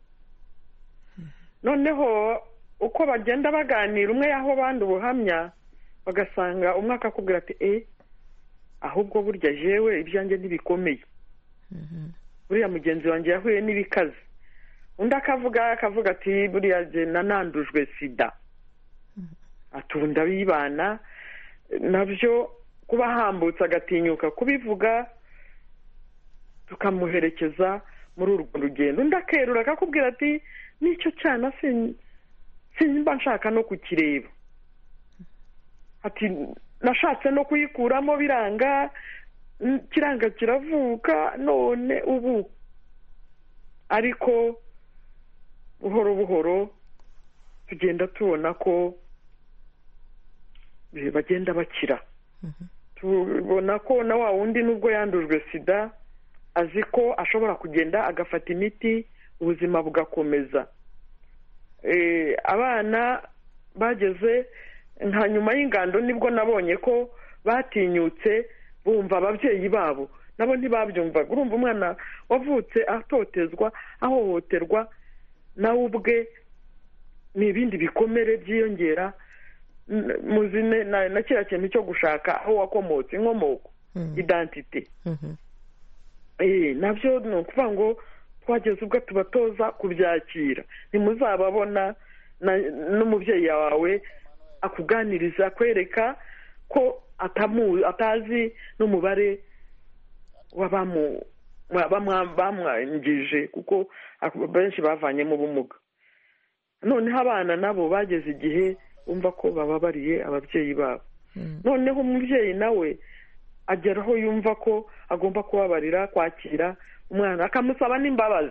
Noneho uko bagenda baganira umwe yaho bandi ubuhamya, bagasanga umwe akakubwira ati ahubwo burya jewe ibyanjye ntibikomeye, buriya mugenzi wanjye yahuye n'ibikaze. Undi akavuga ati buriya je nanandujwe sida, atunda bibana nabyo. Kuba hambutse agatinyuka kubivuga, tukamuherekeza muri urwo rugendo. Undi akerura akakubwira ati nicyo cyana simba nshaka no kukireba, ati nashatse no kuyikuramo biranga, kiranga kiravuka none ubu. Ariko buhoro buhoro tugenda tubona ko bagenda bakira. Tubona ko na wa wundi nubwo yandujwe sida azi ko ashobora kugenda agafata imiti, ubuzima bugakomeza. Abana bageze nka nyuma y'ingando nibwo nabonye ko batinyutse bumva ababyeyi babo, nabo ntibabyumvaga. Urumva umwana wavutse atotezwa, ahohoterwa, nawe ubwe ni ibindi bikomere byiyongera. Muzi na kiriya kintu cyo gushaka aho wakomotse, inkomoko, identite. Nabyo ni ukuvuga ngo twageze ubwo tubatoza kubyakira. Ntimuzababona n'umubyeyi wawe akuganiriza, akwereka ko atazi n'umubare bamwangije, kuko benshi bavanyemo ubumuga. noneho abana nabo bageze igihe bumva ko bababariye ababyeyi babo. Noneho umubyeyi nawe ageraho yumva ko agomba kubabarira, kwakira umwana, akamusaba n'imbabazi.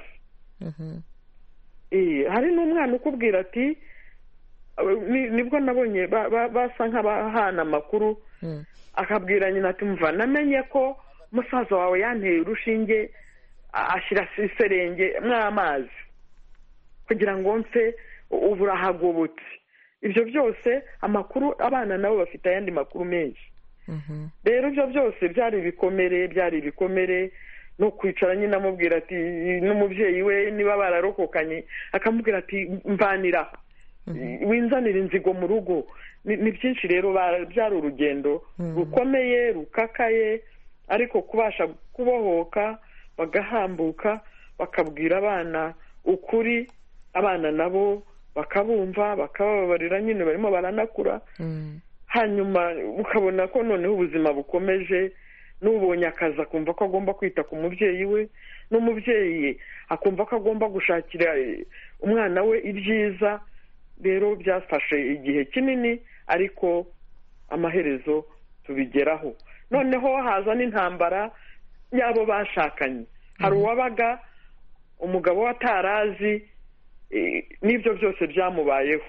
Hari n'umwana ukubwira ati, nibwo nabonye basa nk'abahana amakuru, akabwira nyina ati mva namenye ko musaza wawe yanteye urushinge ashyira iserenge mw'amazi kugira ngo nse ubu urahagobotse. Ibyo byose amakuru, abana nabo bafite ayandi makuru menshi. Rero ibyo byose byari ibikomere no kwicara nyine amubwira ati, n'umubyeyi we niba bararokokanye akamubwira ati mvanira winzanira inzigo mu rugo. Ni byinshi rero, byari urugendo rukomeye rukakaye, ariko kubasha kubohoka bagahambuka bakabwira abana ukuri, abana nabo bakabumva bakababarira, nyine barimo baranakura. Hanyuma ukabona ko noneho ubuzima bukomeje, n'ubonye akazi akumva ko agomba kwita ku mubyeyi we, n'umubyeyi akumva ko agomba gushakira umwana we ibyiza. Rero byafashe igihe kinini, ariko amaherezo tubigeraho. Noneho haza n'intambara y'abo bashakanye. Hari uwabaga umugabo atarazi n'ibyo byose byamubayeho,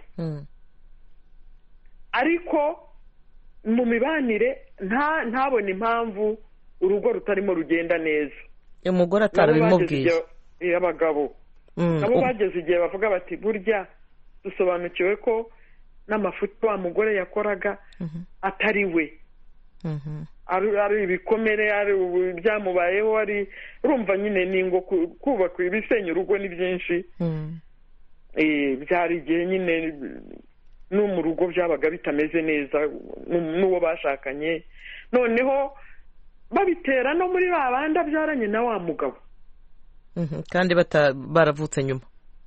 ariko mu mibanire ntabone impamvu urugo rutarimo rugenda neza. Umugore atarabimubwiye. Abagabo nabo bageze igihe bavuga bati, burya dusobanukiwe ko n'amafuti wa mugore yakoraga atari we, ari ibikomere, ari byamubayeho, ari urumva nyine ningo kubaka ibisenya urugo ni byinshi. Byari igihe nyine no mu rugo byabaga bitameze neza n'uwo bashakanye, noneho babitera no muri ba bandi abyaranye na wa mugabo, kandi baravutse nyuma.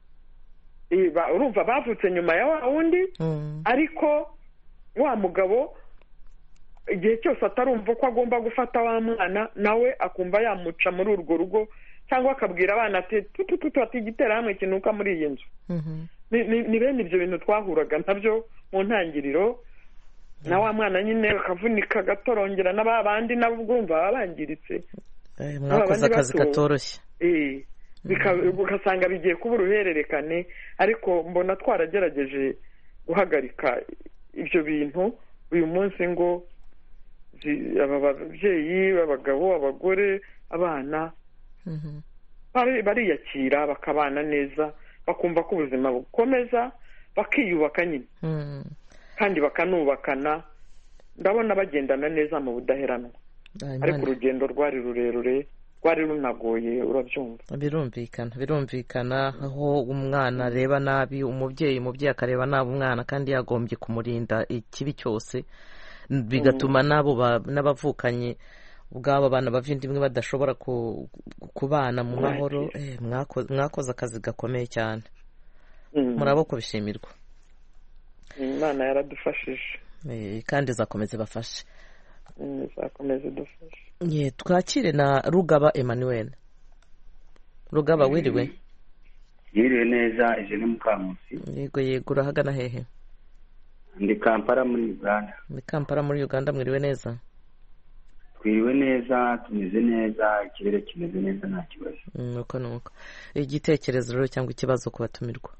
Urumva bavutse nyuma ya wa wundi, ariko wa mugabo igihe cyose atarumva ko agomba gufata wa mwana, nawe akumva yamuca muri urwo rugo, cyangwa akabwira abana ati ati igitera hamwe kinuka muri iyi nzu. Ni bene ibyo bintu twahuraga nabyo mu ntangiriro, na wa mwana nyine akavunika agatorongera, n'aba bandi nabo urumva baba bangiritse. Mwakoze akazi katoroshye. Ugasanga bigiye kuba uruhererekane, ariko mbona twaragerageje guhagarika ibyo bintu. Uyu munsi ngo aba babyeyi b'abagabo, abagore, abana bariyakira bakabana neza, bakumva ko ubuzima bukomeza, bakiyubaka nyine, kandi bakanubakana. Ndabona bagendana neza mu budaheranwa, ariko urugendo rwari rurerure, rwari runagoye, urabyumva. Birumvikana aho umwana areba nabi umubyeyi akareba nabi umwana, kandi yagombye kumurinda ikibi cyose, bigatuma n'abavukanye ubwabo abana bavindimwe badashobora kubana mu mahoro. Mwakoze akazi gakomeye cyane, murabo kubishimirwa. Imana yaradufashije, kandi izakomeza ibafashe. Izakomeza idufashe. Twakire na Rugaba Emmanuel. Rugaba, wiriwe? Yiriwe neza, ije ni Mukamusi. Yego, urahagana hehe? Ndi Kampala muri Uganda. Ndi Kampala muri Uganda. Mwiriwe neza? Twiriwe neza, tumeze neza, ikirere kimeze neza, nta kibazo. Nuko igitekerezo rero cyangwa ikibazo ku batumirwa?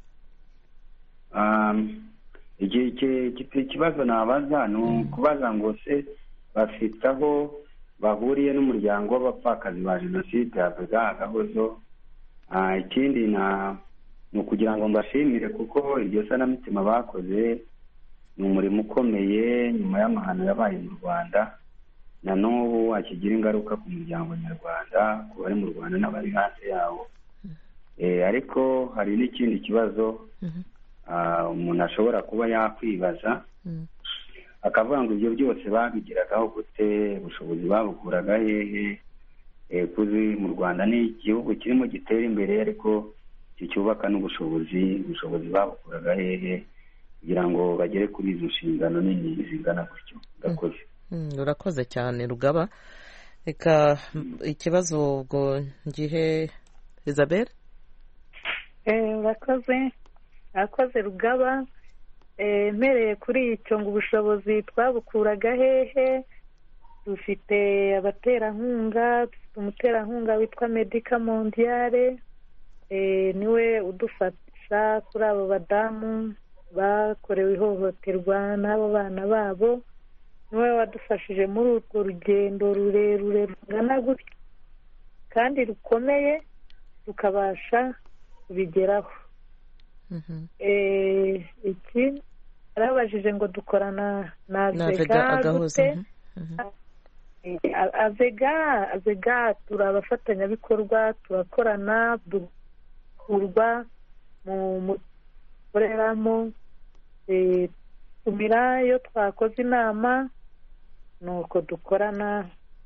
Ikibazo nabaza ni ukubaza ngo se bafite aho bahuriye n'umuryango w'abapfakazi ba jenoside yavuga agahozo. Ikindi ni ukugira ngo mbashimire, kuko iryo sanamitima bakoze ni umurimo ukomeye nyuma y'amahano yabaye mu Rwanda, na n'ubu akigira ingaruka ku muryango nyarwanda, ku bari mu Rwanda n'abari hanze yawo. Ariko hari n'ikindi kibazo umuntu ashobora kuba yakwibaza, akavuga ngo ibyo byose babigiragaho gute, ubushobozi babukuraga hehe? Kuzi mu Rwanda ni igihugu kirimo gitera imbere, ariko kicyubaka n'ubushobozi babukuraga hehe kugira ngo bagere kuri izo nshingano nini zingana gutyo? Urakoze. Urakoze cyane Rugaba. Reka ikibazo ubwo ngihe Isabelle. Urakoze. akoze Rugaba. Mpereye kuri icyo ngo ubushobozi twabukuraga hehe, dufite abaterankunga, dufite umuterankunga witwa Medica Mondiale, niwe udufasha kuri abo badamu bakorewe ihohoterwa n'abo bana babo, niwe wadufashije muri urwo rugendo rurerure rungana gutya kandi rukomeye tukabasha kubigeraho. Iki arabajije ngo dukorana na Avega gute? Avega turi abafatanyabikorwa, turakorana, dukurwa mu koreramo, tumira iyo twakoze inama nuko dukorana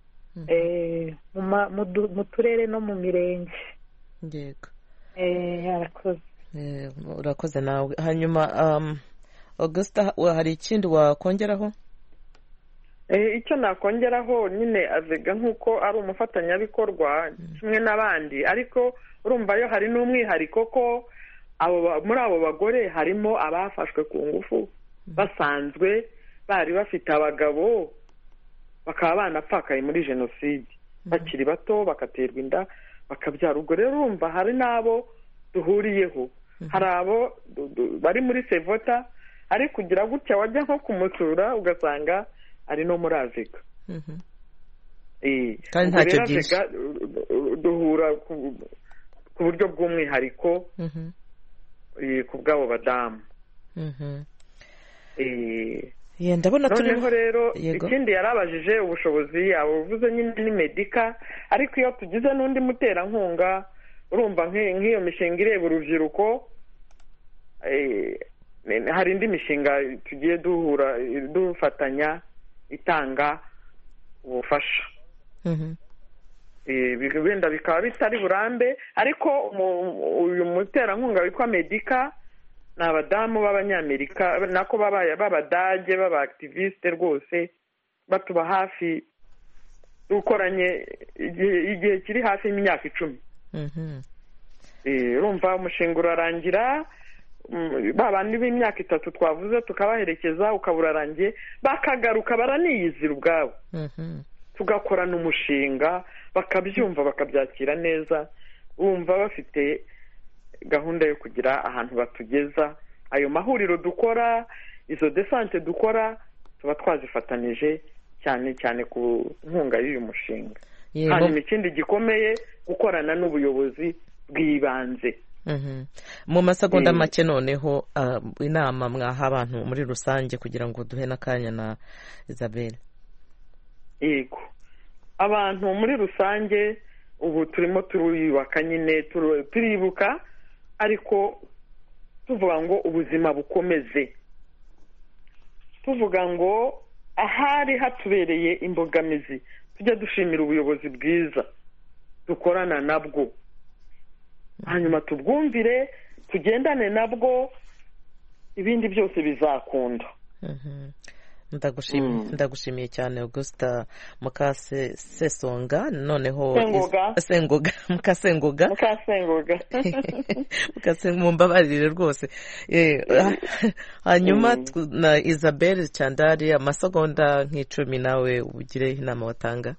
mu turere no mu mirenge. Yego. Arakoze. Urakoze nawe. Hanyuma Augusta, hari ikindi wakongeraho? Icyo nakongeraho nyine Avega nk'uko ari umufatanyabikorwa kimwe n'abandi, ariko urumva yo hari n'umwihariko ko muri abo bagore harimo abafashwe ku ngufu basanzwe bari bafite abagabo bakaba banapfakaye muri jenoside bakiri bato bakaterwa inda bakabyara. Ubwo rero urumva hari n'abo duhuriyeho, hari abo bari muri Sevota ari kugira gutya wajya nko kumusura ugasanga ari no muri Avega. Kandi ntacyo byinshi duhura ku buryo bw'umwihariko ku bw'abo badamu. Ndabona noneho rero ikindi yarabajije ubushobozi abuvuze nyine ni Medica, ariko iyo tugize n'undi muterankunga urumva nk'iyo mishinga ireba urubyiruko, hari indi mishinga tugiye dufatanya itanga ubufasha. Wenda bikaba bitari burambe, ariko uyu muterankunga witwa Medica ni abadamu b'Abanyamerika nako b'Abadage b'aba-activiste rwose batuba hafi, dukoranye igihe kiri hafi y'imyaka 10. Urumva umushinga urarangira, babandi b'imyaka 3 twavuze tukabaherekeza ukaburarangiye bakagaruka baraniyizira ubwabo, tugakorana umushinga bakabyumva bakabyakira neza, bumva bafite gahunda yo kugira ahantu batugeza. Ayo mahuriro dukora, izo desante dukora, tuba twazifatanije cyane cyane ku nkunga y'uyu mushinga. Hanyuma ikindi gikomeye gukorana n'ubuyobozi bw'ibanze. Mu masegonda make noneho inama mwaha abantu muri rusange kugira ngo duhe n'akanya na Isabelle. Yego, abantu muri rusange ubu turimo turiyubaka nyine, turibuka, ariko tuvuga ngo ubuzima bukomeze, tuvuga ngo ahari hatubereye imbogamizi tujya dushimira ubuyobozi bwiza dukorana nabwo, hanyuma tubwumvire tugendane nabwo, ibindi byose bizakunda. Ndagushimiye cyane Augusta Mukasesonga, noneho Mukasengoga mumbabarire rwose. Hanyuma na Isabelle Chandari, amasegonda nk'icumi nawe ugire inama watanga.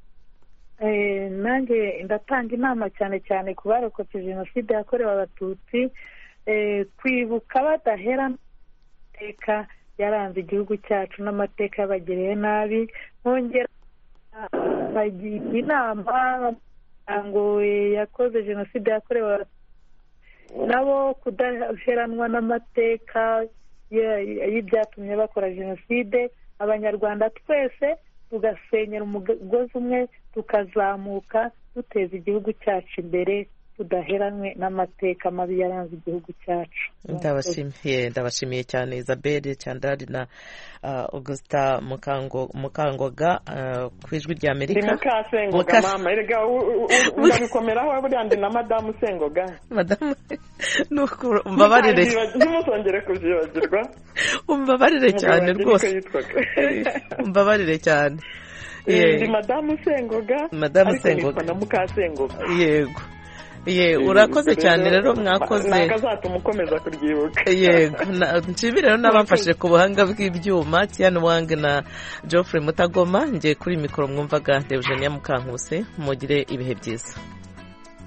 Nanjye ndatanga inama cyane cyane ku barokotse jenoside yakorewe Abatutsi, kwibuka badahera amateka yaranze igihugu cyacu n'amateka yabagiriye nabi. Nkongera bagira inama ngo yakoze jenoside yakorewe nabo kudaheranwa n'amateka y'ibyatumye bakora jenoside. Abanyarwanda twese tugasenyera umugozi umwe, tukazamuka duteza igihugu cyacu imbere, tudaheranwe n'amateka mabi yaranze igihugu cyacu. Ndabashimiye cyane Isabelle Chandari na Augusta Mukangoga ku Ijwi rya Amerika. Mukasengoga mama, erega ndabikomeraho burandi na Madamu Sengoga. Madamu umbabarire, ntimusongere kubyibagirwa. Umbabarire cyane rwose, umbabarire cyane. Ndi Madamu Sengoga, Madamu Sengoga na Mukasengoga. Yego. urakoze cyane rero mwakoze ntabwo azatuma ukomeza kuryibuka. yego nshimire rero n'abamfashe ku buhanga bw'ibyuma Tian Wang na Geoffrey Mutagoma, njye kuri mikoro mwumvaga Eugenia Mukankuse, mugire ibihe byiza.